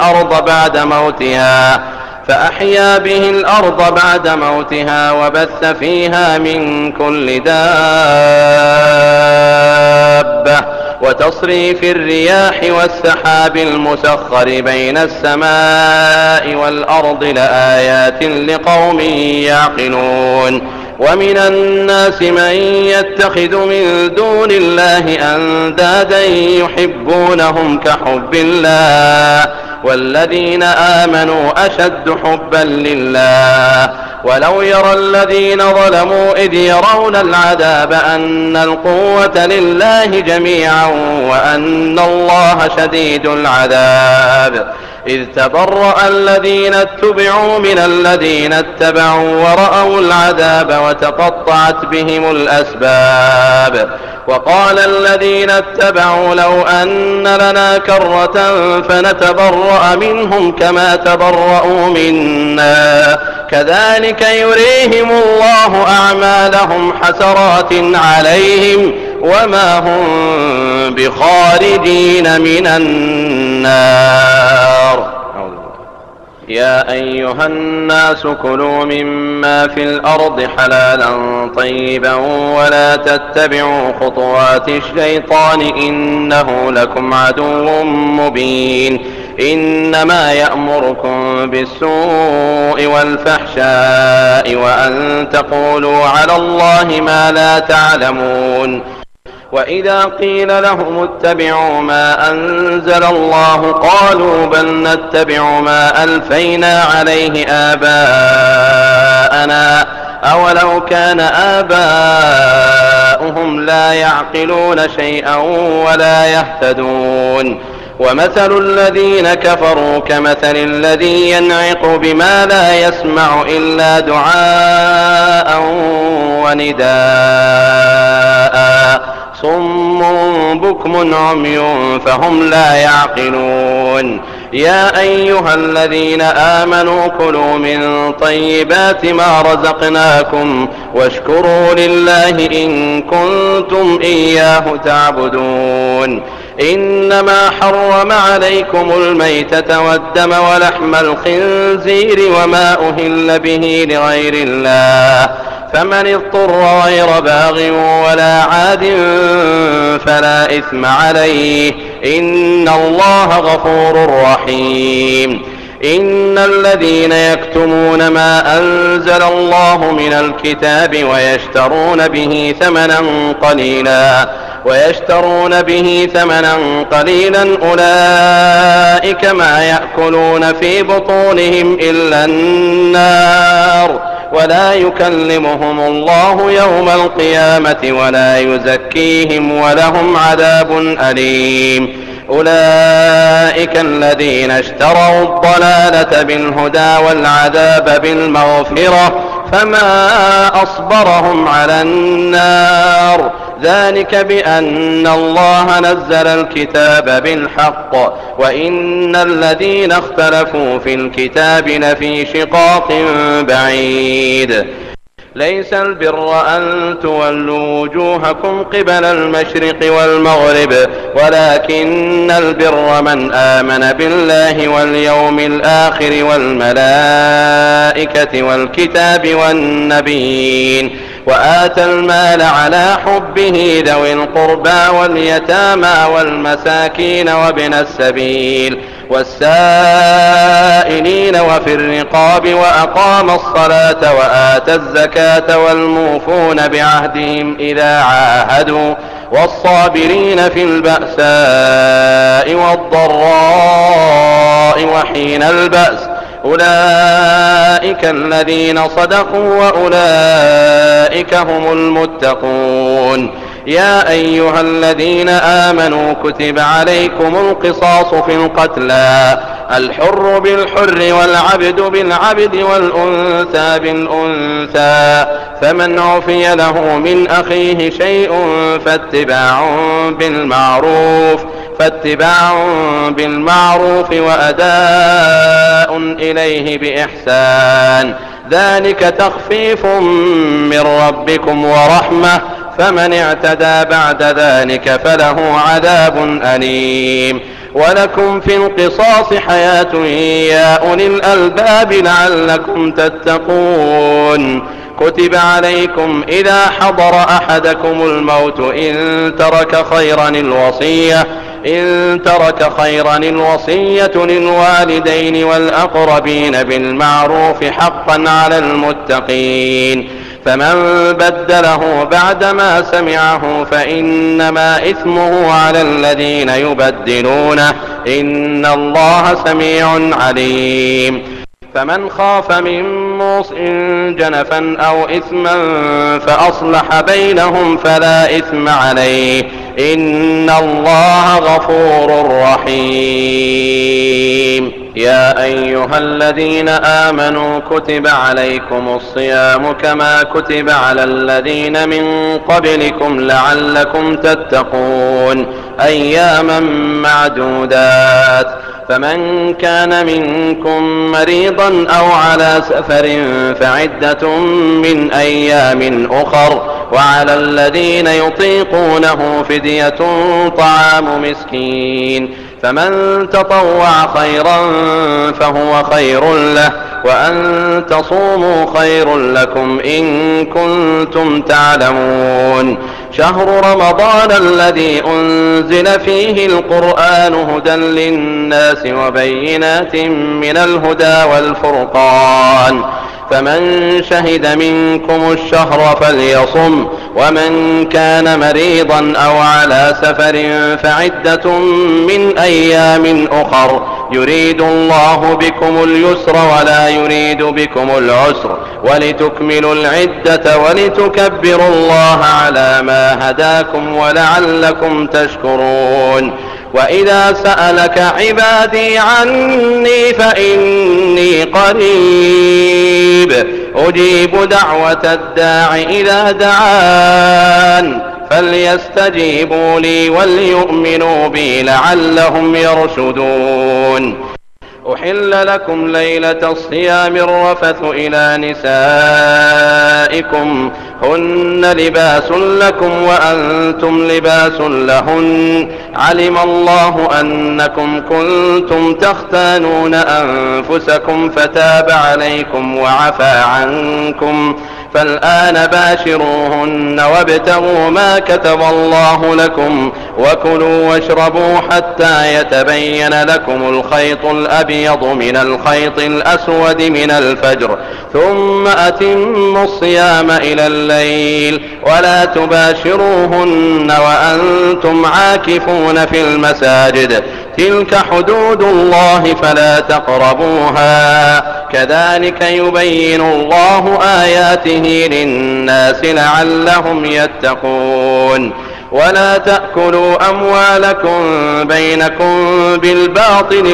به الأرض بعد موتها وبث فيها من كل دابة وتصريف الرياح والسحاب المسخر بين السماء والأرض لآيات لقوم يعقلون. ومن الناس من يتخذ من دون الله أندادا يحبونهم كحب الله والذين آمنوا أشد حبا لله. ولو يرى الذين ظلموا إذ يرون العذاب أن القوة لله جميعا وأن الله شديد العذاب إذ تبرأ الذين اتبعوا من الذين اتبعوا ورأوا العذاب وتقطعت بهم الأسباب. وقال الذين اتبعوا لو أن لنا كرة فنتبرأ منهم كما تبرأوا منا كذلك يريهم الله أعمالهم حسرات عليهم وما هم بخارجين من النار. يا أيها الناس كلوا مما في الأرض حلالا طيبا ولا تتبعوا خطوات الشيطان إنه لكم عدو مبين. إنما يأمركم بالسوء والفحشاء وأن تقولوا على الله ما لا تعلمون. وإذا قيل لهم اتبعوا ما أنزل الله قالوا بل نتبع ما ألفينا عليه آباءنا أولو كان آباؤهم لا يعقلون شيئا ولا يهتدون ومثل الذين كفروا كمثل الذي ينعق بما لا يسمع إلا دعاء ونداء صم بكم عمي فهم لا يعقلون يا أيها الذين آمنوا كلوا من طيبات ما رزقناكم واشكروا لله إن كنتم إياه تعبدون إنما حرم عليكم الميتة والدم ولحم الخنزير وما أهل به لغير الله فمن اضطر غير باغ ولا عاد فلا إثم عليه إن الله غفور رحيم إن الذين يكتمون ما أنزل الله من الكتاب ويشترون به ثمنا قليلا أولئك ما يأكلون في بطونهم إلا النار ولا يكلمهم الله يوم القيامة ولا يزكيهم ولهم عذاب أليم أولئك الذين اشتروا الضلالة بالهدى والعذاب بالمغفرة فما أصبرهم على النار ذلك بأن الله نزل الكتاب بالحق وإن الذين اختلفوا في الكتاب لفي شقاق بعيد ليس البر أن تولوا وجوهكم قبل المشرق والمغرب ولكن البر من آمن بالله واليوم الآخر والملائكة والكتاب والنبيين وآتى المال على حبه ذوي القربى واليتامى والمساكين وابن السبيل والسائلين وفي الرقاب وأقام الصلاة وآتى الزكاة والموفون بعهدهم إذا عاهدوا والصابرين في البأساء والضراء وحين البأس أولئك الذين صدقوا وأولئك هم المتقون يا أيها الذين آمنوا كتب عليكم القصاص في القتلى الحر بالحر والعبد بالعبد والأنثى بالأنثى فمن عفي له من أخيه شيء فاتباع بالمعروف وأداء إليه بإحسان ذلك تخفيف من ربكم ورحمة فمن اعتدى بعد ذلك فله عذاب أليم ولكم في القصاص حياة يا أولي الألباب لعلكم تتقون كتب عليكم إذا حضر أحدكم الموت إن ترك خيرا الوصية للوالدين والأقربين بالمعروف حقا على المتقين فمن بدله بعدما سمعه فإنما إثمه على الذين يبدلونه إن الله سميع عليم فمن خاف من موص جنفا أو إثما فأصلح بينهم فلا إثم عليه إن الله غفور رحيم يا أيها الذين آمنوا كتب عليكم الصيام كما كتب على الذين من قبلكم لعلكم تتقون أياما معدودات فمن كان منكم مريضا أو على سفر فعدة من أيام أخر وعلى الذين يطيقونه فدية طعام مسكين فمن تطوع خيرا فهو خير له وأن تصوموا خير لكم إن كنتم تعلمون شهر رمضان الذي أنزل فيه القرآن هدى للناس وبينات من الهدى والفرقان فمن شهد منكم الشهر فليصم ومن كان مريضا أو على سفر فعدة من أيام أخر يريد الله بكم اليسر ولا يريد بكم العسر ولتكملوا العدة ولتكبروا الله على ما هداكم ولعلكم تشكرون. وإذا سألك عبادي عني فإني قريب أجيب دعوة الداع إذا دعان فليستجيبوا لي وليؤمنوا بي لعلهم يرشدون. أحل لكم ليلة الصيام الرفث إلى نسائكم هن لباس لكم وأنتم لباس لهن علم الله أنكم كنتم تختانون أنفسكم فتاب عليكم وعفى عنكم فالآن باشروهن وابتغوا ما كتب الله لكم وكلوا واشربوا حتى يتبين لكم الخيط الأبيض من الخيط الأسود من الفجر ثم أتموا الصيام إلى الليل ولا تباشروهن وأنتم عاكفون في المساجد تلك حدود الله فلا تقربوها كذلك يبين الله آياته للناس لعلهم يتقون. ولا تأكلوا أموالكم بينكم بالباطل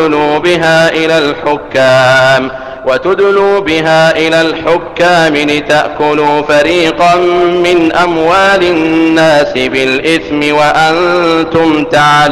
وتدلوا بها إلى الحكام لتأكلوا فريقا من أموال الناس بالإثم وأنتم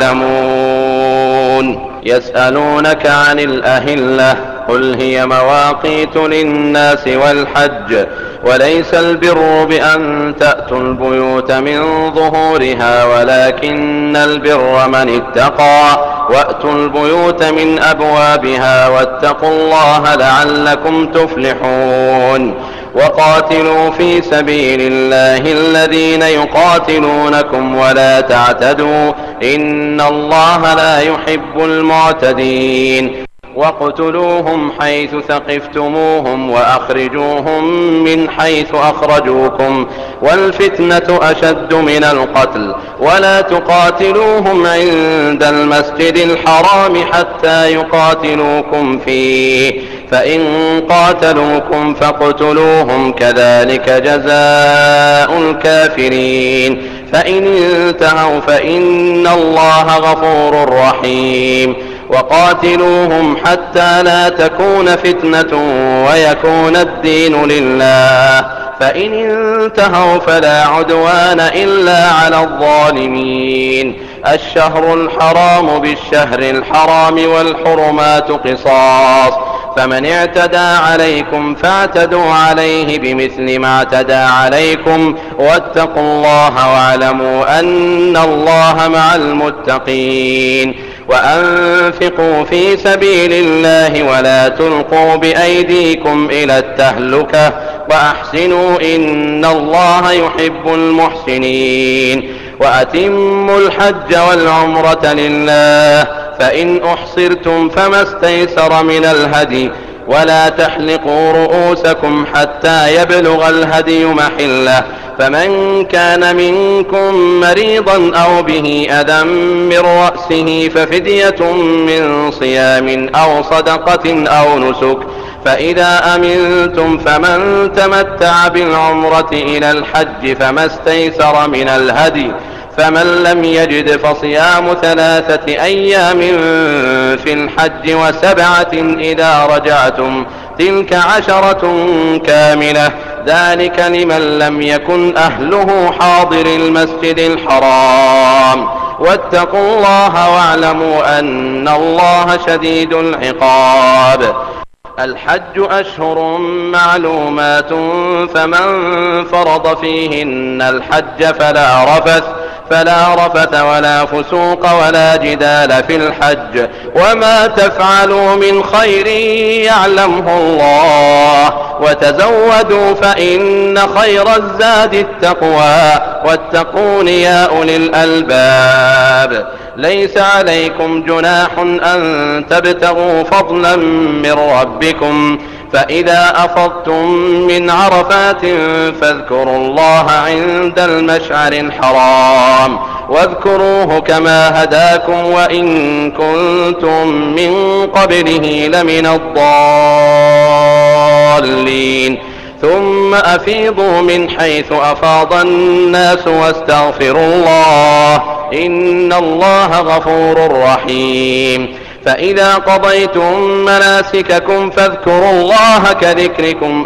تعلمون. يسألونك عن الأهلة قل هي مواقيت للناس والحج وليس البر بأن تأتوا البيوت من ظهورها ولكن البر من اتقى وأتوا البيوت من أبوابها واتقوا الله لعلكم تفلحون. وقاتلوا في سبيل الله الذين يقاتلونكم ولا تعتدوا إن الله لا يحب المعتدين. واقتلوهم حيث ثقفتموهم وأخرجوهم من حيث أخرجوكم والفتنة أشد من القتل ولا تقاتلوهم عند المسجد الحرام حتى يقاتلوكم فيه فإن قاتلوكم فاقتلوهم كذلك جزاء الكافرين فإن انتهوا فإن الله غفور رحيم. وقاتلوهم حتى لا تكون فتنة ويكون الدين لله فإن انتهوا فلا عدوان إلا على الظالمين. الشهر الحرام بالشهر الحرام والحرمات قصاص فمن اعتدى عليكم فاعتدوا عليه بمثل ما اعتدى عليكم واتقوا الله واعلموا أن الله مع المتقين. وأنفقوا في سبيل الله ولا تلقوا بأيديكم إلى التهلكة وأحسنوا إن الله يحب المحسنين. وأتموا الحج والعمرة لله فإن أحصرتم فما استيسر من الهدي ولا تحلقوا رؤوسكم حتى يبلغ الهدي محله فمن كان منكم مريضا أو به أذى من رأسه ففدية من صيام أو صدقة أو نسك فإذا أمنتم فمن تمتع بالعمرة إلى الحج فما استيسر من الهدي فمن لم يجد فصيام 3 أيام في الحج و7 إذا رجعتم تلك 10 كاملة ذلك لمن لم يكن أهله حاضر المسجد الحرام واتقوا الله واعلموا أن الله شديد العقاب. الحج أشهر معلومات فمن فرض فيهن الحج فلا رفث ولا فسوق ولا جدال في الحج وما تفعلوا من خير يعلمه الله وتزودوا فإن خير الزاد التقوى واتقون يا أولي الألباب. ليس عليكم جناح أن تبتغوا فضلا من ربكم فإذا أفضتم من عرفات فاذكروا الله عند المشعر الحرام واذكروه كما هداكم وإن كنتم من قبله لمن الضالين ثم أفيضوا من حيث أفاض الناس واستغفروا الله إن الله غفور رحيم فإذا قضيتم مناسككم فاذكروا الله كذكركم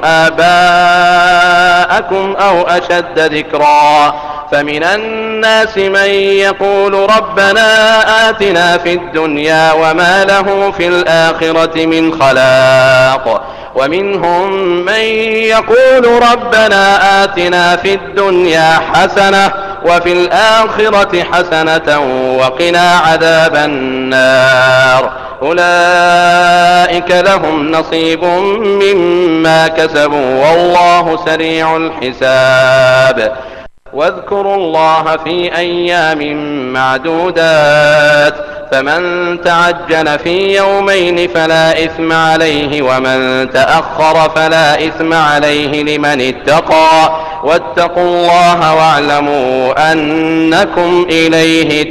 آباءكم أو أشد ذكرا فمن الناس من يقول ربنا آتنا في الدنيا وما له في الآخرة من خلاق ومنهم من يقول ربنا آتنا في الدنيا حسنة وفي الآخرة حسنة وقنا عذاب النار أولئك لهم نصيب مما كسبوا والله سريع الحساب واذكروا الله في أيام معدودات فمن تعجل في يومين فلا إثم عليه ومن تأخر فلا إثم عليه لمن اتقى واتقوا الله واعلموا أنكم إليه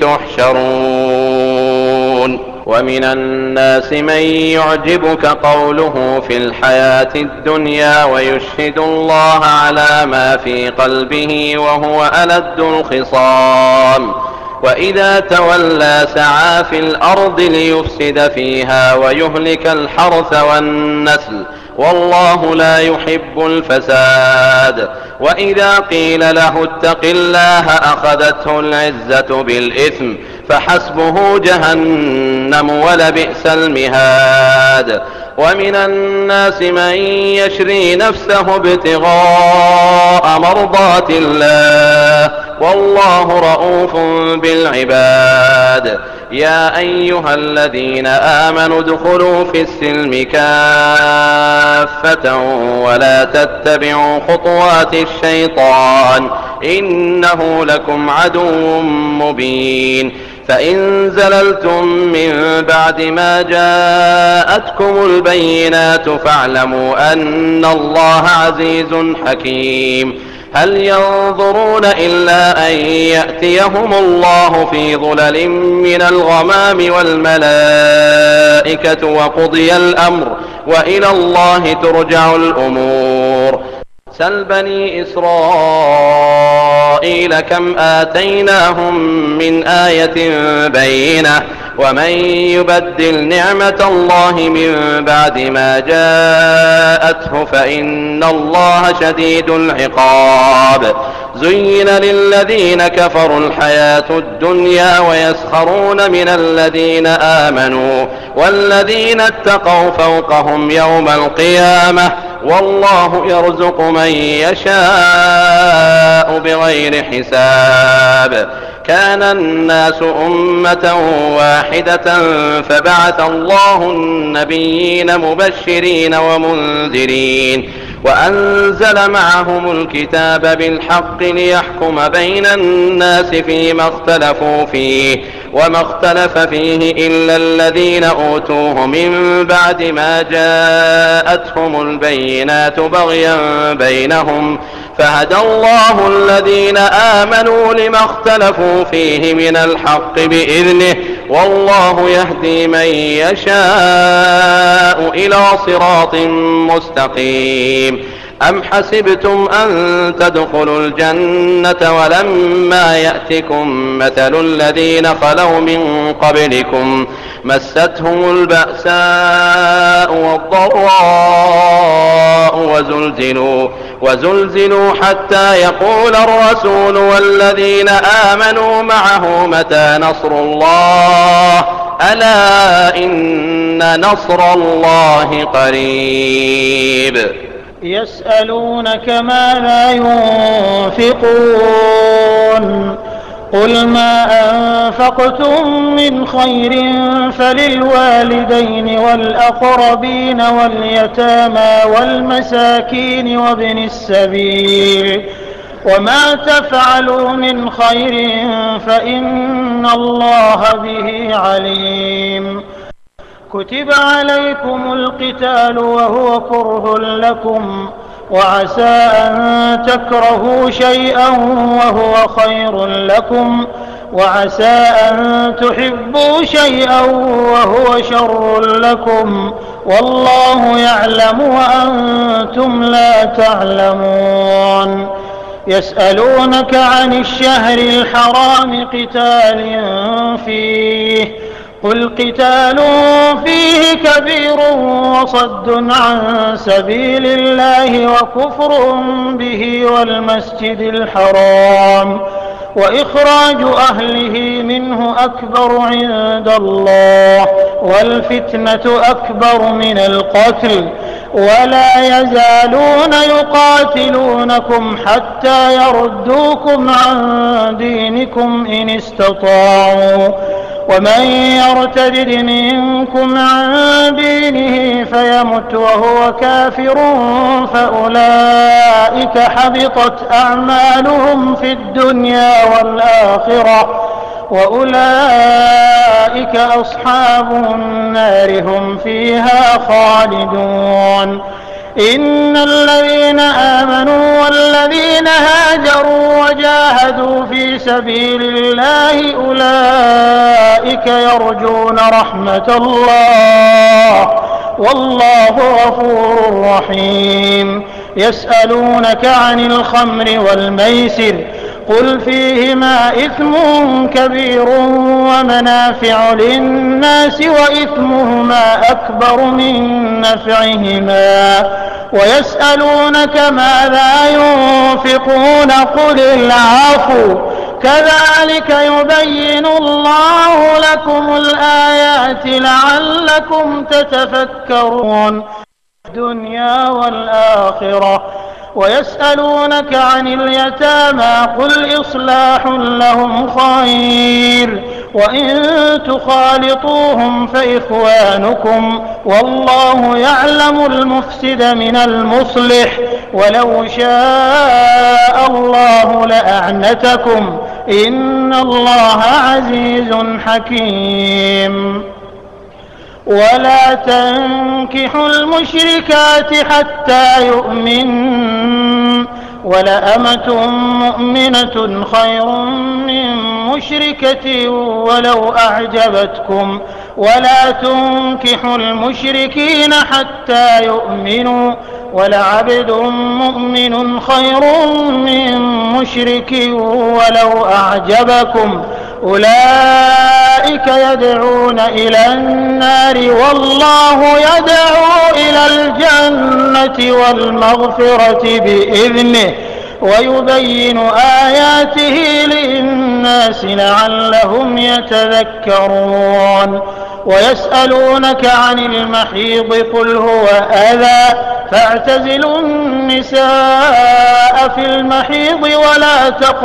تحشرون ومن الناس من يعجبك قوله في الحياة الدنيا ويشهد الله على ما في قلبه وهو ألد الخصام وإذا تولى سعى في الأرض ليفسد فيها ويهلك الحرث والنسل والله لا يحب الفساد وإذا قيل له اتق الله أخذته العزة بالإثم فحسبه جهنم ولبئس المهاد ومن الناس من يشري نفسه ابتغاء مرضات الله والله رؤوف بالعباد يا أيها الذين آمنوا ادخلوا في السلم كافة ولا تتبعوا خطوات الشيطان إنه لكم عدو مبين فإن زللتم من بعد ما جاءتكم البينات فاعلموا أن الله عزيز حكيم هل ينظرون إلا أن يأتيهم الله في ظلل من الغمام والملائكة وقضي الأمر وإلى الله ترجع الأمور سل بني إسرائيل كم آتيناهم من آية بينة ومن يبدل نعمة الله من بعد ما جاءته فإن الله شديد العقاب زين للذين كفروا الحياة الدنيا ويسخرون من الذين آمنوا والذين اتقوا فوقهم يوم القيامة والله يرزق من يشاء بغير حساب كان الناس أمة واحدة فبعث الله النبيين مبشرين ومنذرين وأنزل معهم الكتاب بالحق ليحكم بين الناس فيما اختلفوا فيه وما اختلف فيه إلا الذين أوتوه من بعد ما جاءتهم البينات بغيا بينهم فهدى الله الذين آمنوا لما اختلفوا فيه من الحق بإذنه والله يهدي من يشاء إلى صراط مستقيم أم حسبتم أن تدخلوا الجنة ولما يأتكم مثل الذين خلوا من قبلكم مستهم البأساء والضراء وزلزلوا حتى يقول الرسول والذين آمنوا معه متى نصر الله ألا إن نصر الله قريب يسألونك ماذا ينفقون قل ما أنفقتم من خير فللوالدين والأقربين واليتامى والمساكين وابن السبيل وما تفعلوا من خير فإن الله به عليم كتب عليكم القتال وهو كره لكم وعسى أن تكرهوا شيئا وهو خير لكم وعسى أن تحبوا شيئا وهو شر لكم والله يعلم وأنتم لا تعلمون. يسألونك عن الشهر الحرام قتال فيه قل قتال فيه كبير وصد عن سبيل الله وكفر به والمسجد الحرام وإخراج أهله منه أكبر عند الله والفتنة أكبر من القتل ولا يزالون يقاتلونكم حتى يردوكم عن دينكم إن استطاعوا ومن يرتد منكم عن دينه فيمت وهو كافر فأولئك حبطت أعمالهم في الدنيا والآخرة وأولئك أصحاب النار هم فيها خالدون. إن الذين آمنوا والذين هاجروا وجاهدوا في سبيل الله أولئك يرجون رحمة الله والله غفور رحيم. يسألونك عن الخمر والميسر قل فيهما إثم كبير ومنافع للناس وإثمهما أكبر من نفعهما ويسألونك ماذا ينفقون قل العفو كذلك يبين الله لكم الآيات لعلكم تتفكرون الدنيا والآخرة. ويسألونك عن اليتامى قل إصلاح لهم خير وإن تخالطوهم فإخوانكم والله يعلم المفسد من المصلح ولو شاء الله لأعنتكم إن الله عزيز حكيم. ولا تنكحوا المشركات حتى يؤمنن ولأمة مؤمنة خير من مشركة ولو أعجبتكم ولا تنكحوا المشركين حتى يؤمنوا ولعبد مؤمن خير من مشرك ولو أعجبكم أولئك يدعون إلى النار والله يدعو إلى الجنة والمغفرة بإذنه ويبين آياته للناس لعلهم يتذكرون. ويسألونك عن المحيض قل هو أذى فاعتزلوا النساء في المحيض ولا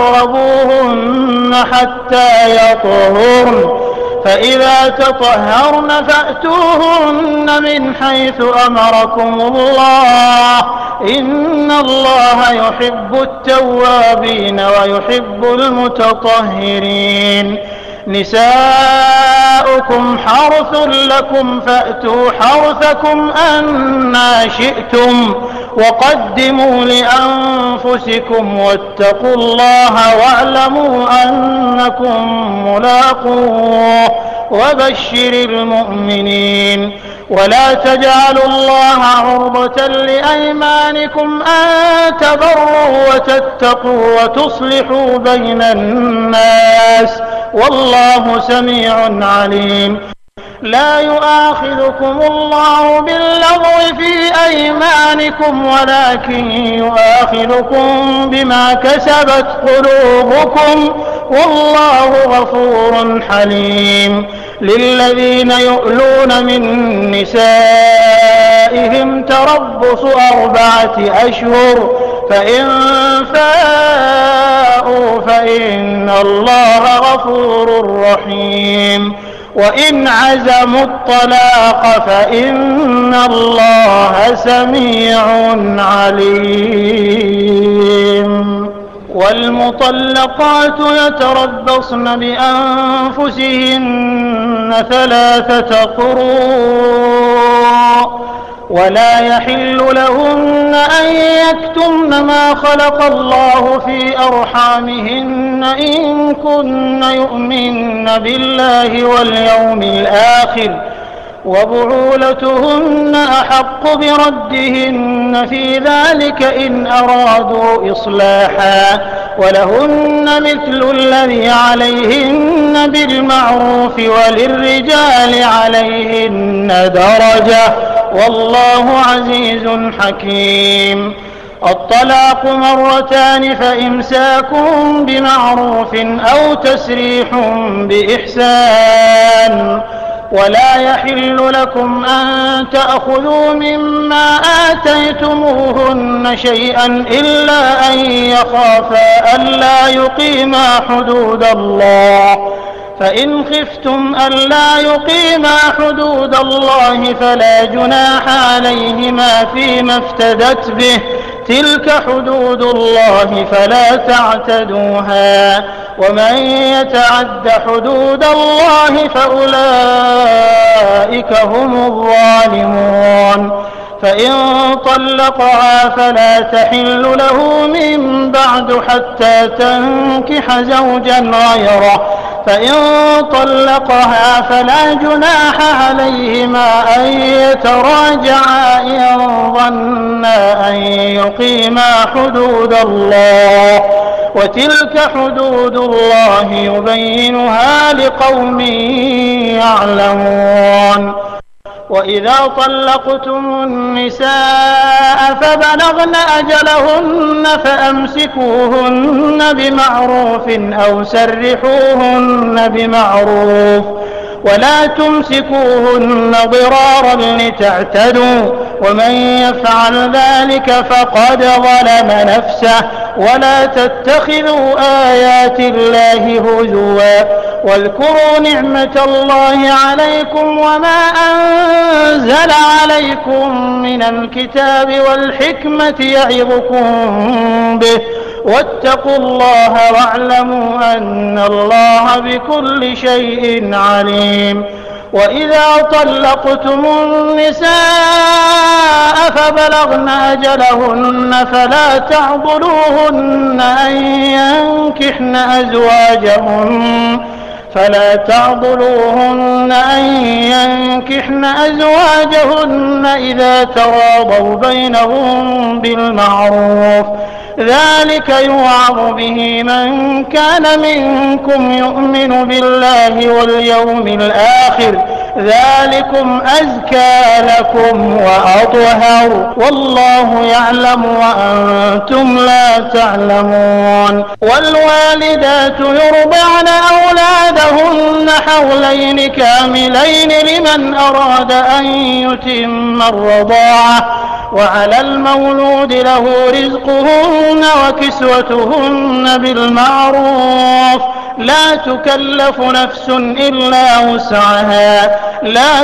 تقربوهن حتى يطهرن فإذا تطهرن فأتوهن من حيث أمركم الله إن الله يحب التوابين ويحب المتطهرين. نساؤكم حرث لكم فأتوا حرثكم أنى شئتم وقدموا لأنفسكم واتقوا الله واعلموا أنكم ملاقوه وبشر المؤمنين. ولا تجعلوا الله عرضة لأيمانكم أن تبروا وتتقوا وتصلحوا بين الناس والله سميع عليم. لا يؤاخذكم الله باللغو في أيمانكم ولكن يؤاخذكم بما كسبت قلوبكم والله غفور حليم. للذين يؤلون من نسائهم تربص 4 أشهر فإن فاءوا فإن الله غفور رحيم. وإن عزموا الطلاق فإن الله سميع عليم. والمطلقات يتربصن بأنفسهن 3 قروء ولا يحل لهن أن يكتمن ما خلق الله في أرحامهن إن كن يؤمن بالله واليوم الآخر، وبعولتهن أحق بردهن في ذلك إن أرادوا إصلاحا، ولهن مثل الذي عليهن بالمعروف وللرجال عليهن درجة، والله عزيز حكيم. الطلاق مرتان فإمساك بمعروف أو تسريح بإحسان، ولا يحل لكم أن تأخذوا مما آتيتموهن شيئا إلا أن يخافا ألا يقيما حدود الله، فإن خفتم ألا يقيما حدود الله فلا جناح عليهما فيما افتدت به، تلك حدود الله فلا تعتدوها، ومن يتعد حدود الله فأولئك هم الظالمون. فإن طلقها فلا تحل له من بعد حتى تنكح زوجا غيره، فإن طلقها فلا جناح عليهما أن يتراجعا إن ظنا أن يقيما حدود الله، وتلك حدود الله يبينها لقوم يعلمون. وإذا طلقتم النساء فبلغن أجلهن فأمسكوهن بمعروف أو سرحوهن بمعروف، ولا تمسكوهن ضرارا لتعتدوا، ومن يفعل ذلك فقد ظلم نفسه. ولا تتخذوا آيات الله هزوا، واذكروا نعمة الله عليكم وما أنزل عليكم من الكتاب والحكمة يعظكم به، واتقوا الله واعلموا أن الله بكل شيء عليم. وإذا طلقتم النساء فبلغن أجلهن فلا تعضلوهن أن ينكحن أزواجهن إذا تراضوا بينهم بالمعروف، ذلك يوعظ به من كان منكم يؤمن بالله واليوم الآخر، ذلكم أزكى لكم وأطهر، والله يعلم وأنتم لا تعلمون. والوالدات يرضعن أولادهن حولين كاملين لمن أراد أن يتم الرضاعة، وعلى المولود له رزقهن وكسوتهن بالمعروف، لا تكلف نفس إلا وسعها، لا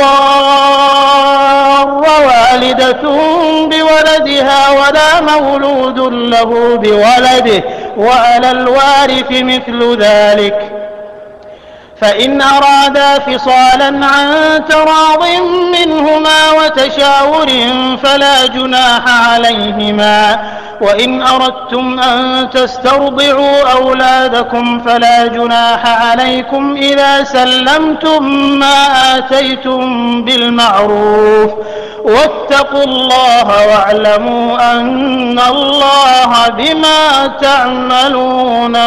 تضار والدة بولدها ولا مولود له بولده، وعلى الوارث مثل ذلك، فإن أرادا فصالا عن تراض منهما وتشاور فلا جناح عليهما. وإن أردتم أن تسترضعوا أولادكم فلا جناح عليكم إذا سلمتم ما آتيتم بالمعروف، واتقوا الله واعلموا أن الله بما تعملون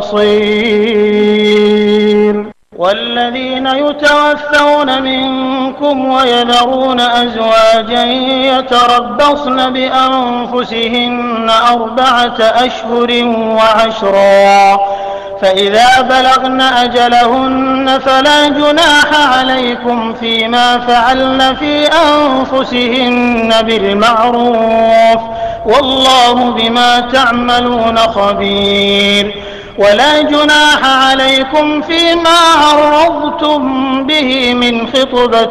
بصير. والذين يتوفون منكم ويذرون أزواجا يتربصن بأنفسهن 4 أشهر وعشرا، فإذا بلغن أجلهن فلا جناح عليكم فيما فعلن في أنفسهن بالمعروف، والله بما تعملون خبير. ولا جناح عليكم فيما عرضتم به من خطبة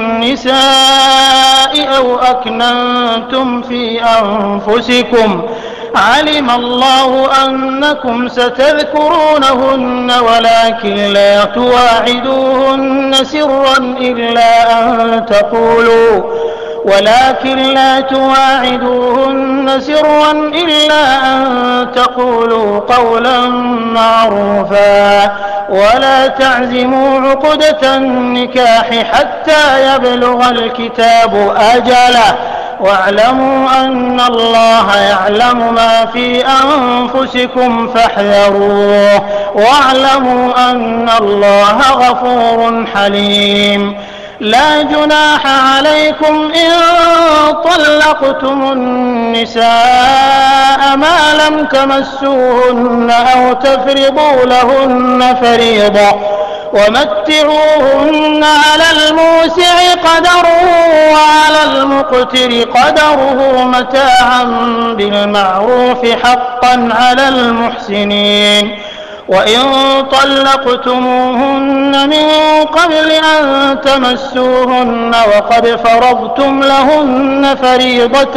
النساء أو أكننتم في أنفسكم، علم الله أنكم ستذكرونهن ولكن لا تواعدوهن سرا إلا أن ولكن لا تواعدوهن سرا إلا أن تقولوا قولا معروفا ولا تعزموا عقدة النكاح حتى يبلغ الكتاب أجله واعلموا أن الله يعلم ما في أنفسكم فاحذروه واعلموا أن الله غفور حليم. لا جناح عليكم إن طلقتم النساء ما لم تمسوهن أو تفرضوا لهن فريضة ومتعوهن على الموسع قدره وعلى المقتر قدره متاعا بالمعروف حقا على المحسنين. وإن طلقتموهن من قبل أن تمسوهن وقد فرضتم لهن فريضة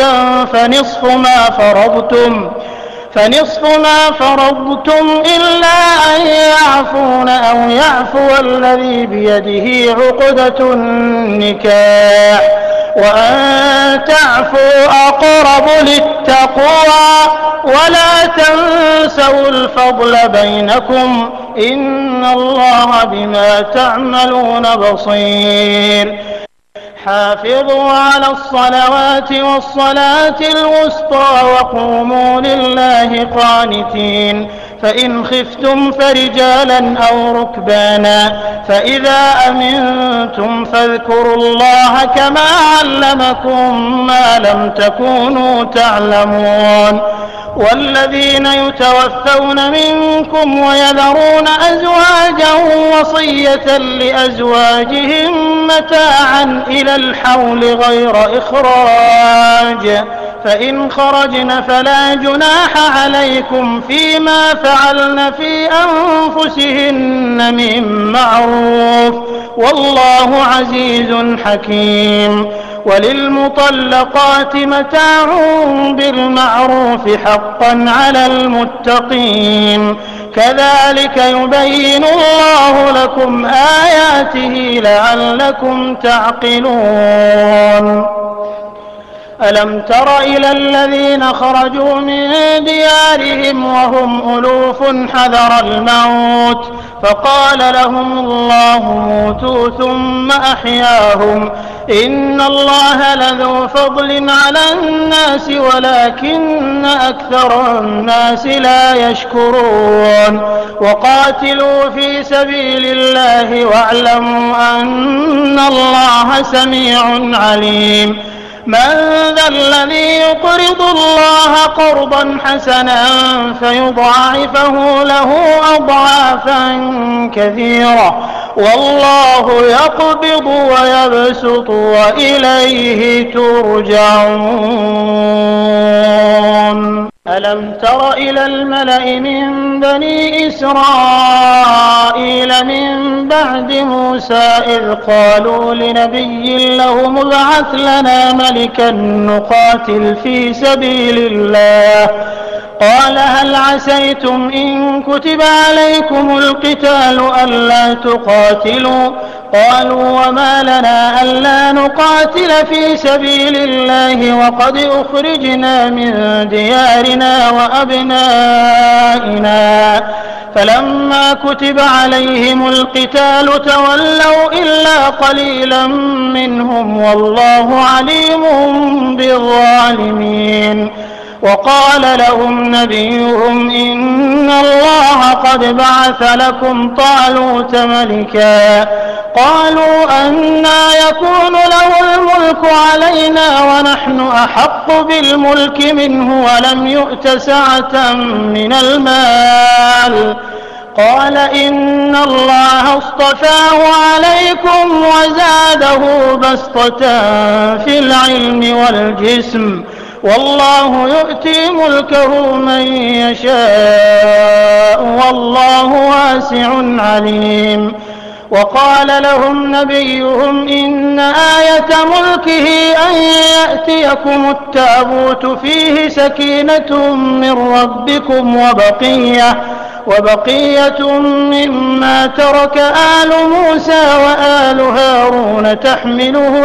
فنصف ما فرضتم إلا أن يعفون أو يعفو الذي بيده عقدة النكاح وأن تعفوا أقرب للتقوى ولا تنسوا الفضل بينكم إن الله بما تعملون بصير. حافظوا على الصلوات والصلاة الوسطى وقوموا لله قانتين. فإن خفتم فرجالا أو ركبانا فإذا أمنتم فاذكروا الله كما علمكم ما لم تكونوا تعلمون. والذين يتوفون منكم ويذرون أزواجا وصية لأزواجهم متاعا إلى الحول غير إخراج فإن خرجن فلا جناح عليكم فيما فعلن في أنفسهن من معروف والله عزيز حكيم. وللمطلقات متاع بالمعروف حقا على المتقين. كذلك يبين الله لكم آياته لعلكم تعقلون. ألم تر إلى الذين خرجوا من ديارهم وهم ألوف حذر الموت فقال لهم الله موتوا ثم أحياهم إن الله لذو فضل على الناس ولكن أكثر الناس لا يشكرون. وقاتلوا في سبيل الله واعلموا أن الله سميع عليم. من ذا الذي يقرض الله قرضا حسنا فيضاعفه له أضعافا كثيرة والله يقبض ويبسط وإليه ترجعون. ألم تر إلى الملأ من بني إسرائيل من بعد موسى إذ قالوا لنبي له ابعث لنا ملكا نقاتل في سبيل الله قال هل عسيتم إن كتب عليكم القتال ألا تقاتلوا قالوا وما لنا ألا نقاتل في سبيل الله وقد أخرجنا من ديارنا وأبنائنا فلما كتب عليهم القتال تولوا إلا قليلا منهم والله عليم بالظالمين. وقال لهم نبيهم إن الله قد بعث لكم طالوت ملكا قالوا أنى يكون له الملك علينا ونحن أحق بالملك منه ولم يؤت سعة من المال قال إن الله اصطفاه عليكم وزاده بسطة في العلم والجسم والله يؤتي ملكه من يشاء والله واسع عليم. وقال لهم نبيهم إن آية ملكه أن يأتيكم التابوت فيه سكينة من ربكم وبقية مما ترك آل موسى وآل هارون تحمله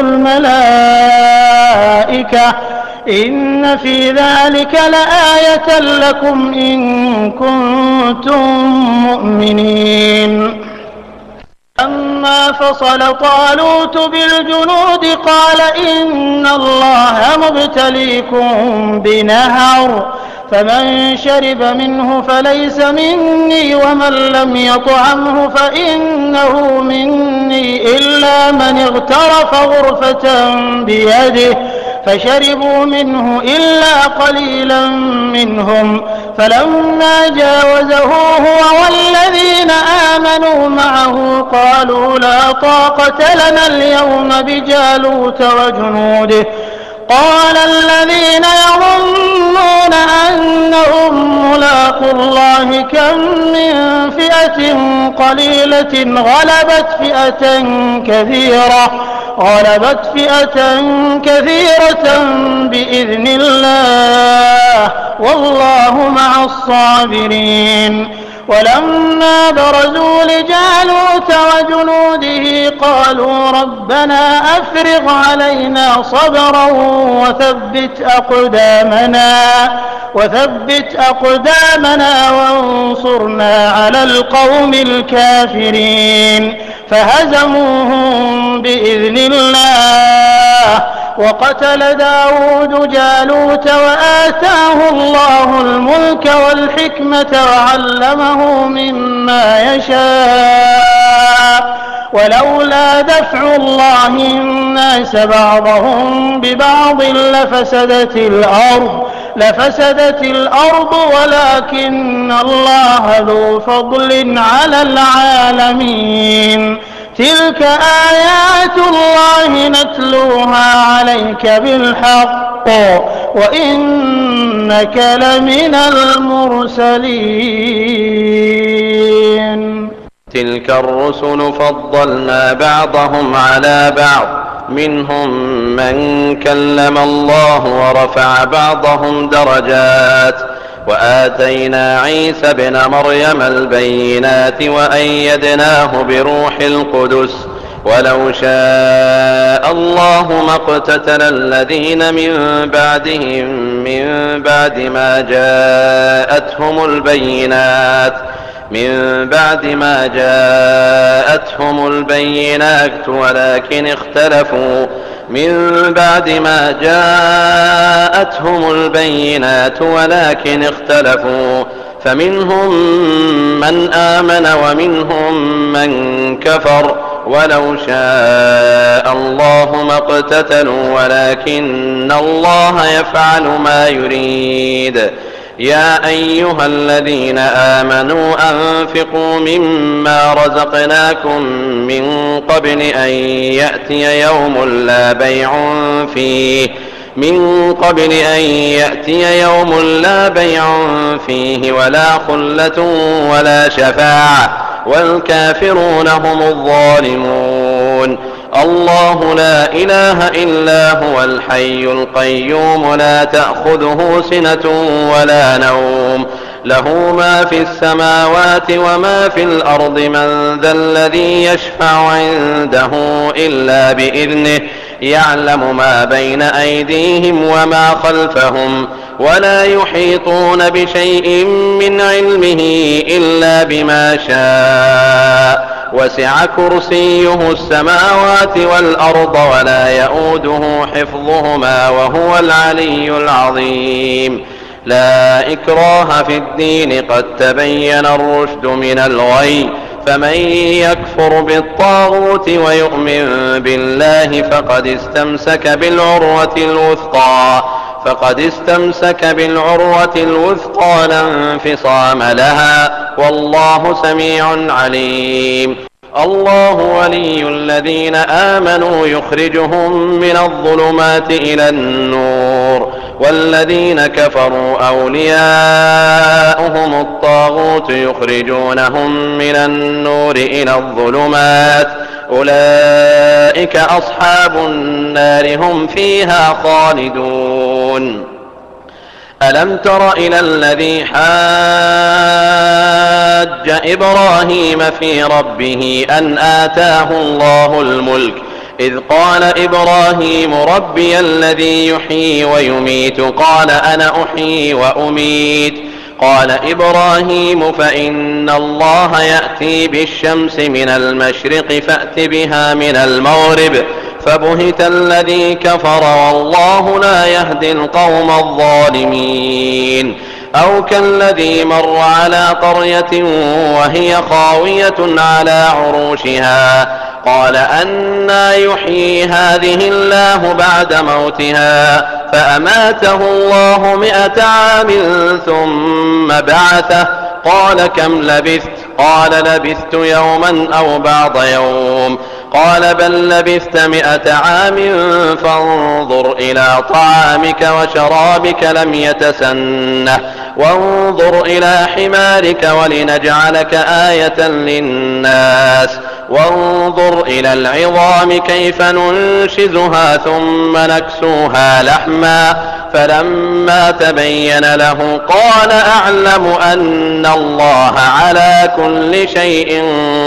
الملائكة إن في ذلك لآية لكم إن كنتم مؤمنين. لما فصل طالوت بالجنود قال إن الله مبتليكم بنهر فمن شرب منه فليس مني ومن لم يطعمه فإنه مني إلا من اغترف غرفة بيده فشربوا منه إلا قليلا منهم فلما جاوزه هو والذين آمنوا معه قالوا لا طاقة لنا اليوم بجالوت وجنوده قال الذين يظنون أنهم ملاقو الله كم من فئة قليلة غلبت فئة كثيرة بإذن الله والله مع الصابرين. ولما برزوا لجالوت وجنوده قالوا ربنا أفرغ علينا صبرا وثبت أقدامنا وانصرنا على القوم الكافرين فهزموهم بإذن الله. وقتل داود جالوت وآتاه الله الملك والحكمة وعلمه مما يشاء ولولا دفع الله الناس بعضهم ببعض لفسدت الأرض ولكن الله ذو فضل على العالمين. تلك آيات الله نتلوها عليك بالحق وإنك لمن المرسلين. تلك الرسل فضلنا بعضهم على بعض منهم من كلم الله ورفع بعضهم درجات وآتينا عيسى ابن مريم البينات وأيدناه بروح القدس ولو شاء الله ما اقتتل الذين من بعدهم من بعد ما جاءتهم البينات ولكن اختلفوا فمنهم من آمن ومنهم من كفر ولو شاء الله ما اقتتلوا ولكن الله يفعل ما يريد. يا أيها الذين آمنوا أنفقوا مما رزقناكم من قبل أن يأتي يوم لا بيع فيه ولا خلة ولا شفاعة والكافرون هم الظالمون. الله لا إله إلا هو الحي القيوم لا تأخذه سنة ولا نوم له ما في السماوات وما في الأرض من ذا الذي يشفع عنده إلا بإذنه يعلم ما بين أيديهم وما خلفهم ولا يحيطون بشيء من علمه إلا بما شاء وسع كرسيه السماوات والأرض ولا يؤوده حفظهما وهو العلي العظيم. لا إكراه في الدين قد تبين الرشد من الغي فمن يكفر بالطاغوت ويؤمن بالله فقد استمسك بالعروة الوثقى لا انفصام لها والله سميع عليم. الله ولي الذين آمنوا يخرجهم من الظلمات إلى النور والذين كفروا أولياؤهم الطاغوت يخرجونهم من النور إلى الظلمات أولئك أصحاب النار هم فيها خالدون. ألم تر إلى الذي حاج إبراهيم في ربه أن آتاه الله الملك إذ قال إبراهيم ربي الذي يحيي ويميت قال أنا أحيي وأميت قال إبراهيم فإن الله يأتي بالشمس من المشرق فأت بها من المغرب فبهت الذي كفر والله لا يهدي القوم الظالمين أو كالذي مر على قرية وهي خاوية على عروشها قال أنى يحيي هذه الله بعد موتها فأماته الله 100 عام ثم بعثه قال كم لبثت قال لبثت يوما أو بعض يوم قال بل لبثت 100 عام فانظر إلى طعامك وشرابك لم يتسنه وانظر إلى حمارك ولنجعلك آية للناس وانظر إلى العظام كيف ننشزها ثم نكسوها لحما فلما تبين له قال أعلم أن الله على كل شيء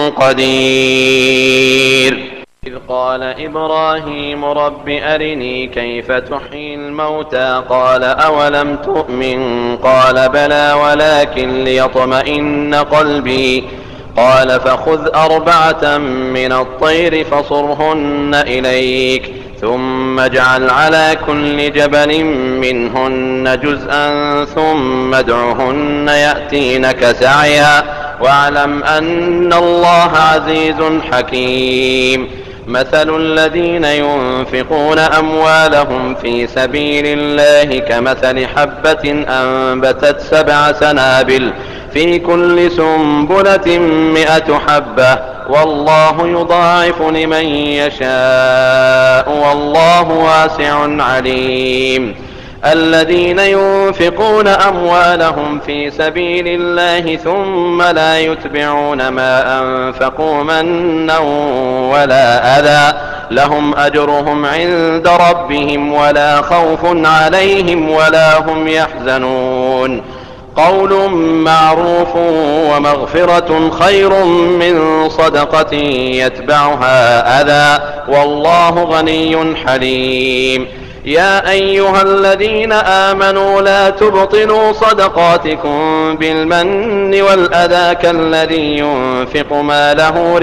قدير إذ قال إبراهيم رب أرني كيف تحيي الموتى قال أولم تؤمن قال بلى ولكن ليطمئن قلبي قال فخذ 4 من الطير فصرهن إليك ثم اجعل على كل جبل منهن جزءا ثم ادعهن يأتينك سعيا واعلم أن الله عزيز حكيم مثل الذين ينفقون أموالهم في سبيل الله كمثل حبة أنبتت 7 سنابل في كل سنبلة 100 حبة والله يضاعف لمن يشاء والله واسع عليم الذين ينفقون أموالهم في سبيل الله ثم لا يتبعون ما أنفقوا منا ولا أذى لهم أجرهم عند ربهم ولا خوف عليهم ولا هم يحزنون قول معروف ومغفرة خير من صدقة يتبعها أذى والله غني حليم يا أيها الذين آمنوا لا تبطلوا صدقاتكم بالمن والأذى كالذي ينفق ماله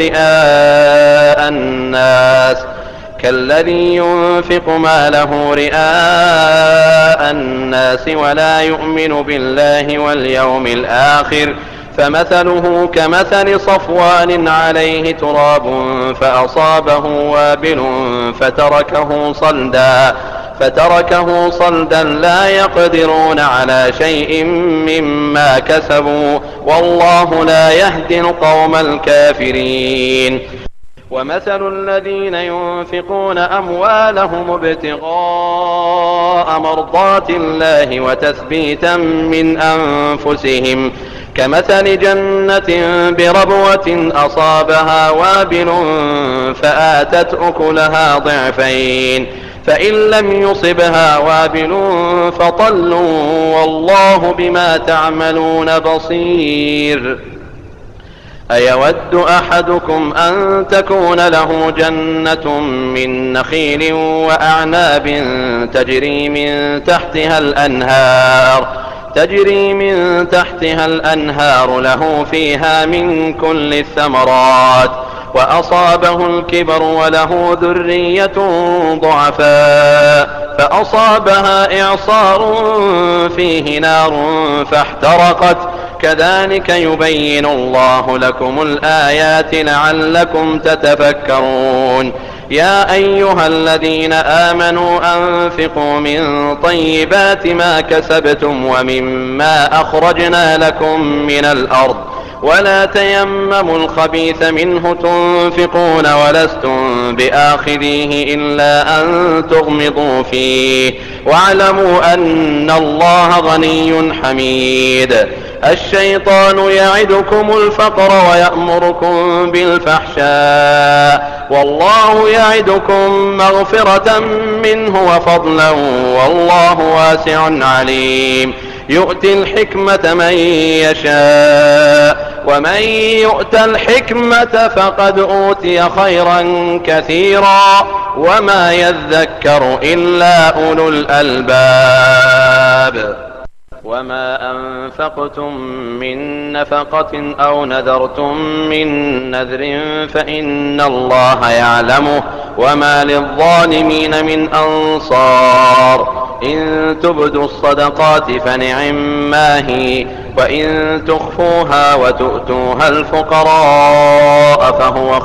رئاء الناس ولا يؤمن بالله واليوم الآخر فمثله كمثل صفوان عليه تراب فأصابه وابل فتركه صلدا لا يقدرون على شيء مما كسبوا والله لا يهدي القوم الكافرين ومثل الذين ينفقون أموالهم ابتغاء مرضات الله وتثبيتا من أنفسهم كمثل جنة بربوة أصابها وابل فآتت أكلها ضعفين فإن لم يصبها وابل فطل والله بما تعملون بصير أيود أحدكم أن تكون له جنة من نخيل وأعناب تجري من تحتها الأنهار له فيها من كل الثمرات وأصابه الكبر وله ذرية ضعفاء فأصابها إعصار فيه نار فاحترقت كذلك يبين الله لكم الآيات لعلكم تتفكرون يا أيها الذين آمنوا أنفقوا من طيبات ما كسبتم ومما أخرجنا لكم من الأرض ولا تيمموا الخبيث منه تنفقون ولستم بآخذيه إلا أن تغمضوا فيه واعلموا أن الله غني حميد الشيطان يعدكم الفقر ويأمركم بالفحشاء والله يعدكم مغفرة منه وفضلا والله واسع عليم. يؤتي الحكمة من يشاء ومن يؤت الحكمة فقد أوتي خيرا كثيرا وما يذكر إلا أولو الألباب. وما أنفقتم من نفقة أو نذرتم من نذر فإن الله يعلمه وما للظالمين من أنصار. إن تبدوا الصدقات فنعما هي وإن تخفوها وتؤتوها الفقراء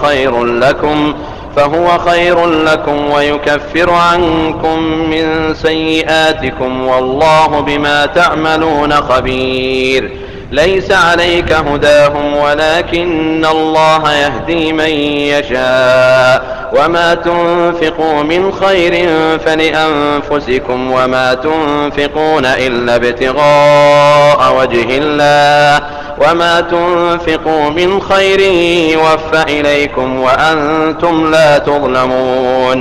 فهو خير لكم ويكفر عنكم من سيئاتكم والله بما تعملون خبير. ليس عليك هداهم ولكن الله يهدي من يشاء وما تنفقوا من خير فلأنفسكم وما تنفقون إلا ابتغاء وجه الله وما تنفقوا من خير يوفى إليكم وأنتم لا تظلمون.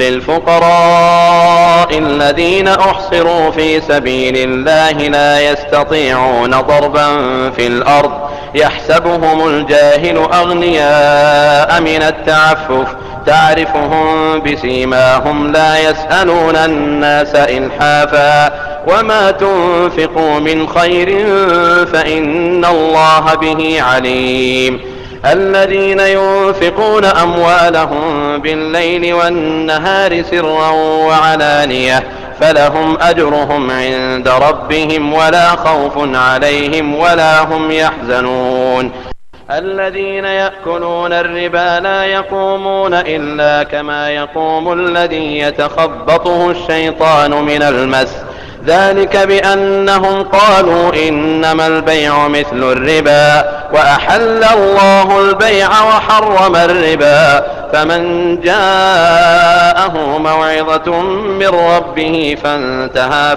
للفقراء الذين أحصروا في سبيل الله لا يستطيعون ضربا في الأرض يحسبهم الجاهل أغنياء من التعفف تعرفهم بسيماهم لا يسألون الناس إلحافا وما تنفقوا من خير فإن الله به عليم. الذين ينفقون أموالهم بالليل والنهار سرا وعلانية فلهم أجرهم عند ربهم ولا خوف عليهم ولا هم يحزنون. الذين يأكلون الربا لا يقومون إلا كما يقوم الذي يتخبطه الشيطان من المس ذلك بأنهم قالوا إنما البيع مثل الربا وأحل الله البيع وحرم الربا. فمن جاءه موعظة من ربه فانتهى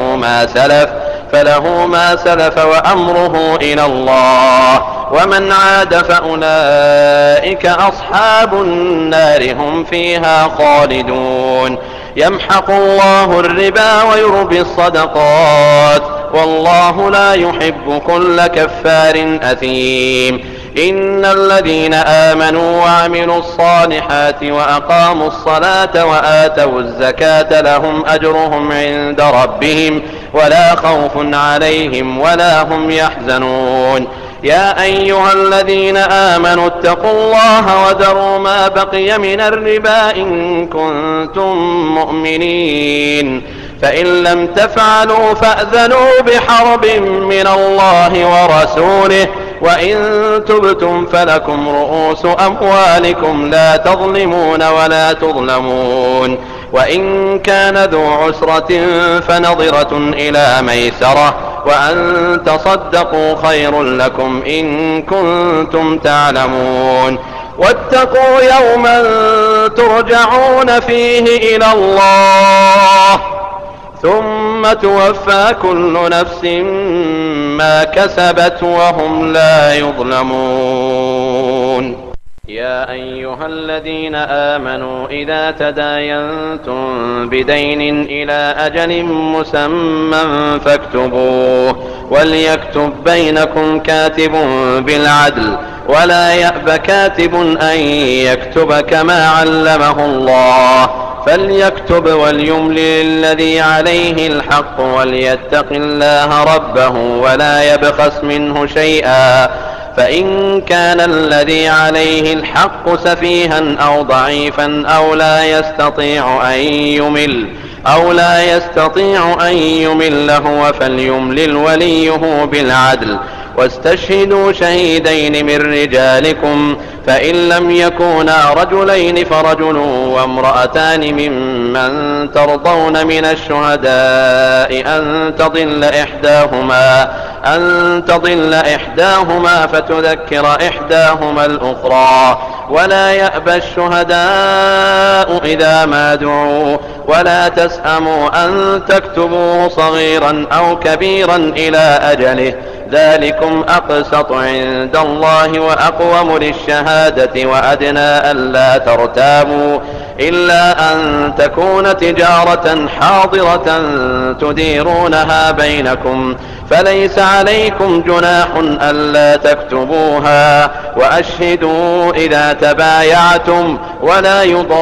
فله ما سلف وأمره إلى الله ومن عاد فأولئك أصحاب النار هم فيها خالدون. يمحق الله الربا ويربي الصدقات والله لا يحب كل كفار أثيم. إن الذين آمنوا وعملوا الصالحات وأقاموا الصلاة وآتوا الزكاة لهم أجرهم عند ربهم ولا خوف عليهم ولا هم يحزنون. يا أيها الذين آمنوا اتقوا الله وذروا ما بقي من الربا إن كنتم مؤمنين فإن لم تفعلوا فأذنوا بحرب من الله ورسوله وإن تبتم فلكم رؤوس أموالكم لا تظلمون ولا تظلمون. وإن كان ذو عسرة فنظرة إلى ميسرة وأن تصدقوا خير لكم إن كنتم تعلمون. واتقوا يوما ترجعون فيه إلى الله ثم توفى كل نفس ما كسبت وهم لا يظلمون. يا أيها الذين آمنوا إذا تداينتم بدين إلى أجل مسمى فاكتبوه وليكتب بينكم كاتب بالعدل ولا يأب كاتب أن يكتب كما علمه الله فليكتب وليملل الذي عليه الحق وليتق الله ربه ولا يبخس منه شيئا فإن كان الذي عليه الحق سفيها أو ضعيفا أو لا يستطيع أن يمل هو فليملل وليه بالعدل واستشهدوا شهيدين من رجالكم فإن لم يكونا رجلين فرجل وامرأتان ممن ترضون من الشهداء أن تضل إحداهما فتذكر إحداهما الأخرى ولا يأبى الشهداء إذا ما دعوا ولا تسأموا أن تكتبوه صغيرا أو كبيرا إلى أجله ذلكم أقسط عند الله وأقوم للشهادة وأدنى ألا ترتابوا إلا أن تكون تجارة حاضرة تديرونها بينكم فليس عليكم جناح ألا تكتبوها وأشهدوا إذا تبايعتم ولا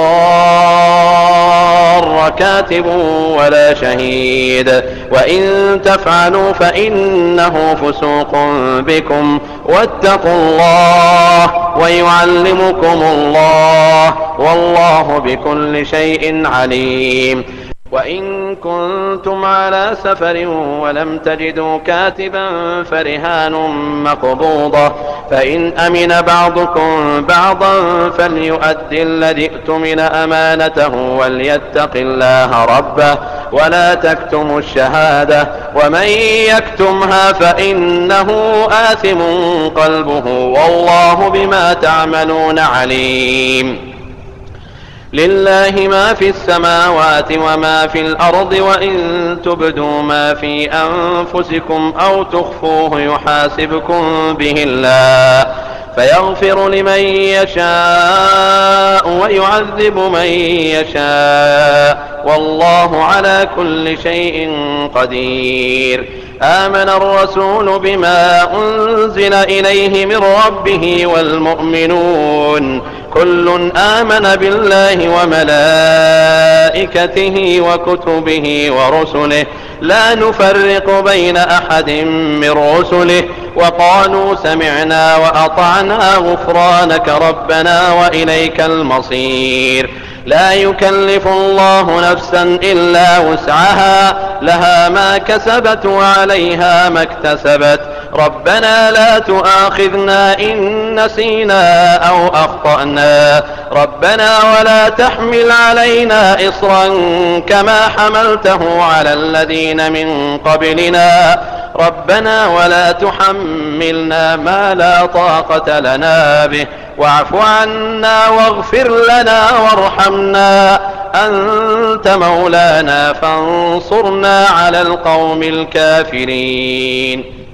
يضار كاتب ولا شهيد وإن تفعلوا فإنه فسوق بكم واتقوا الله ويعلمكم الله والله بكل شيء عليم. وإن كنتم على سفر ولم تجدوا كاتبا فرهان مقبوضة فإن أمن بعضكم بعضا فليؤدي الذي اؤتمن أمانته وليتق الله ربه ولا تكتموا الشهادة ومن يكتمها فإنه آثم قلبه والله بما تعملون عليم. لله ما في السماوات وما في الأرض وإن تبدوا ما في أنفسكم أو تخفوه يحاسبكم به الله فيغفر لمن يشاء ويعذب من يشاء والله على كل شيء قدير. آمن الرسول بما أنزل إليه من ربه والمؤمنون كل آمن بالله وملائكته وكتبه ورسله لا نفرق بين أحد من رسله وقالوا سمعنا وأطعنا غفرانك ربنا وإليك المصير. لا يكلف الله نفسا إلا وسعها لها ما كسبت وعليها ما اكتسبت ربنا لا تؤاخذنا إن نسينا أو أخطأنا ربنا ولا تحمل علينا إصرا كما حملته على الذين من قبلنا ربنا ولا تحملنا ما لا طاقة لنا به واعف عنا واغفر لنا وارحمنا أنت مولانا فانصرنا على القوم الكافرين.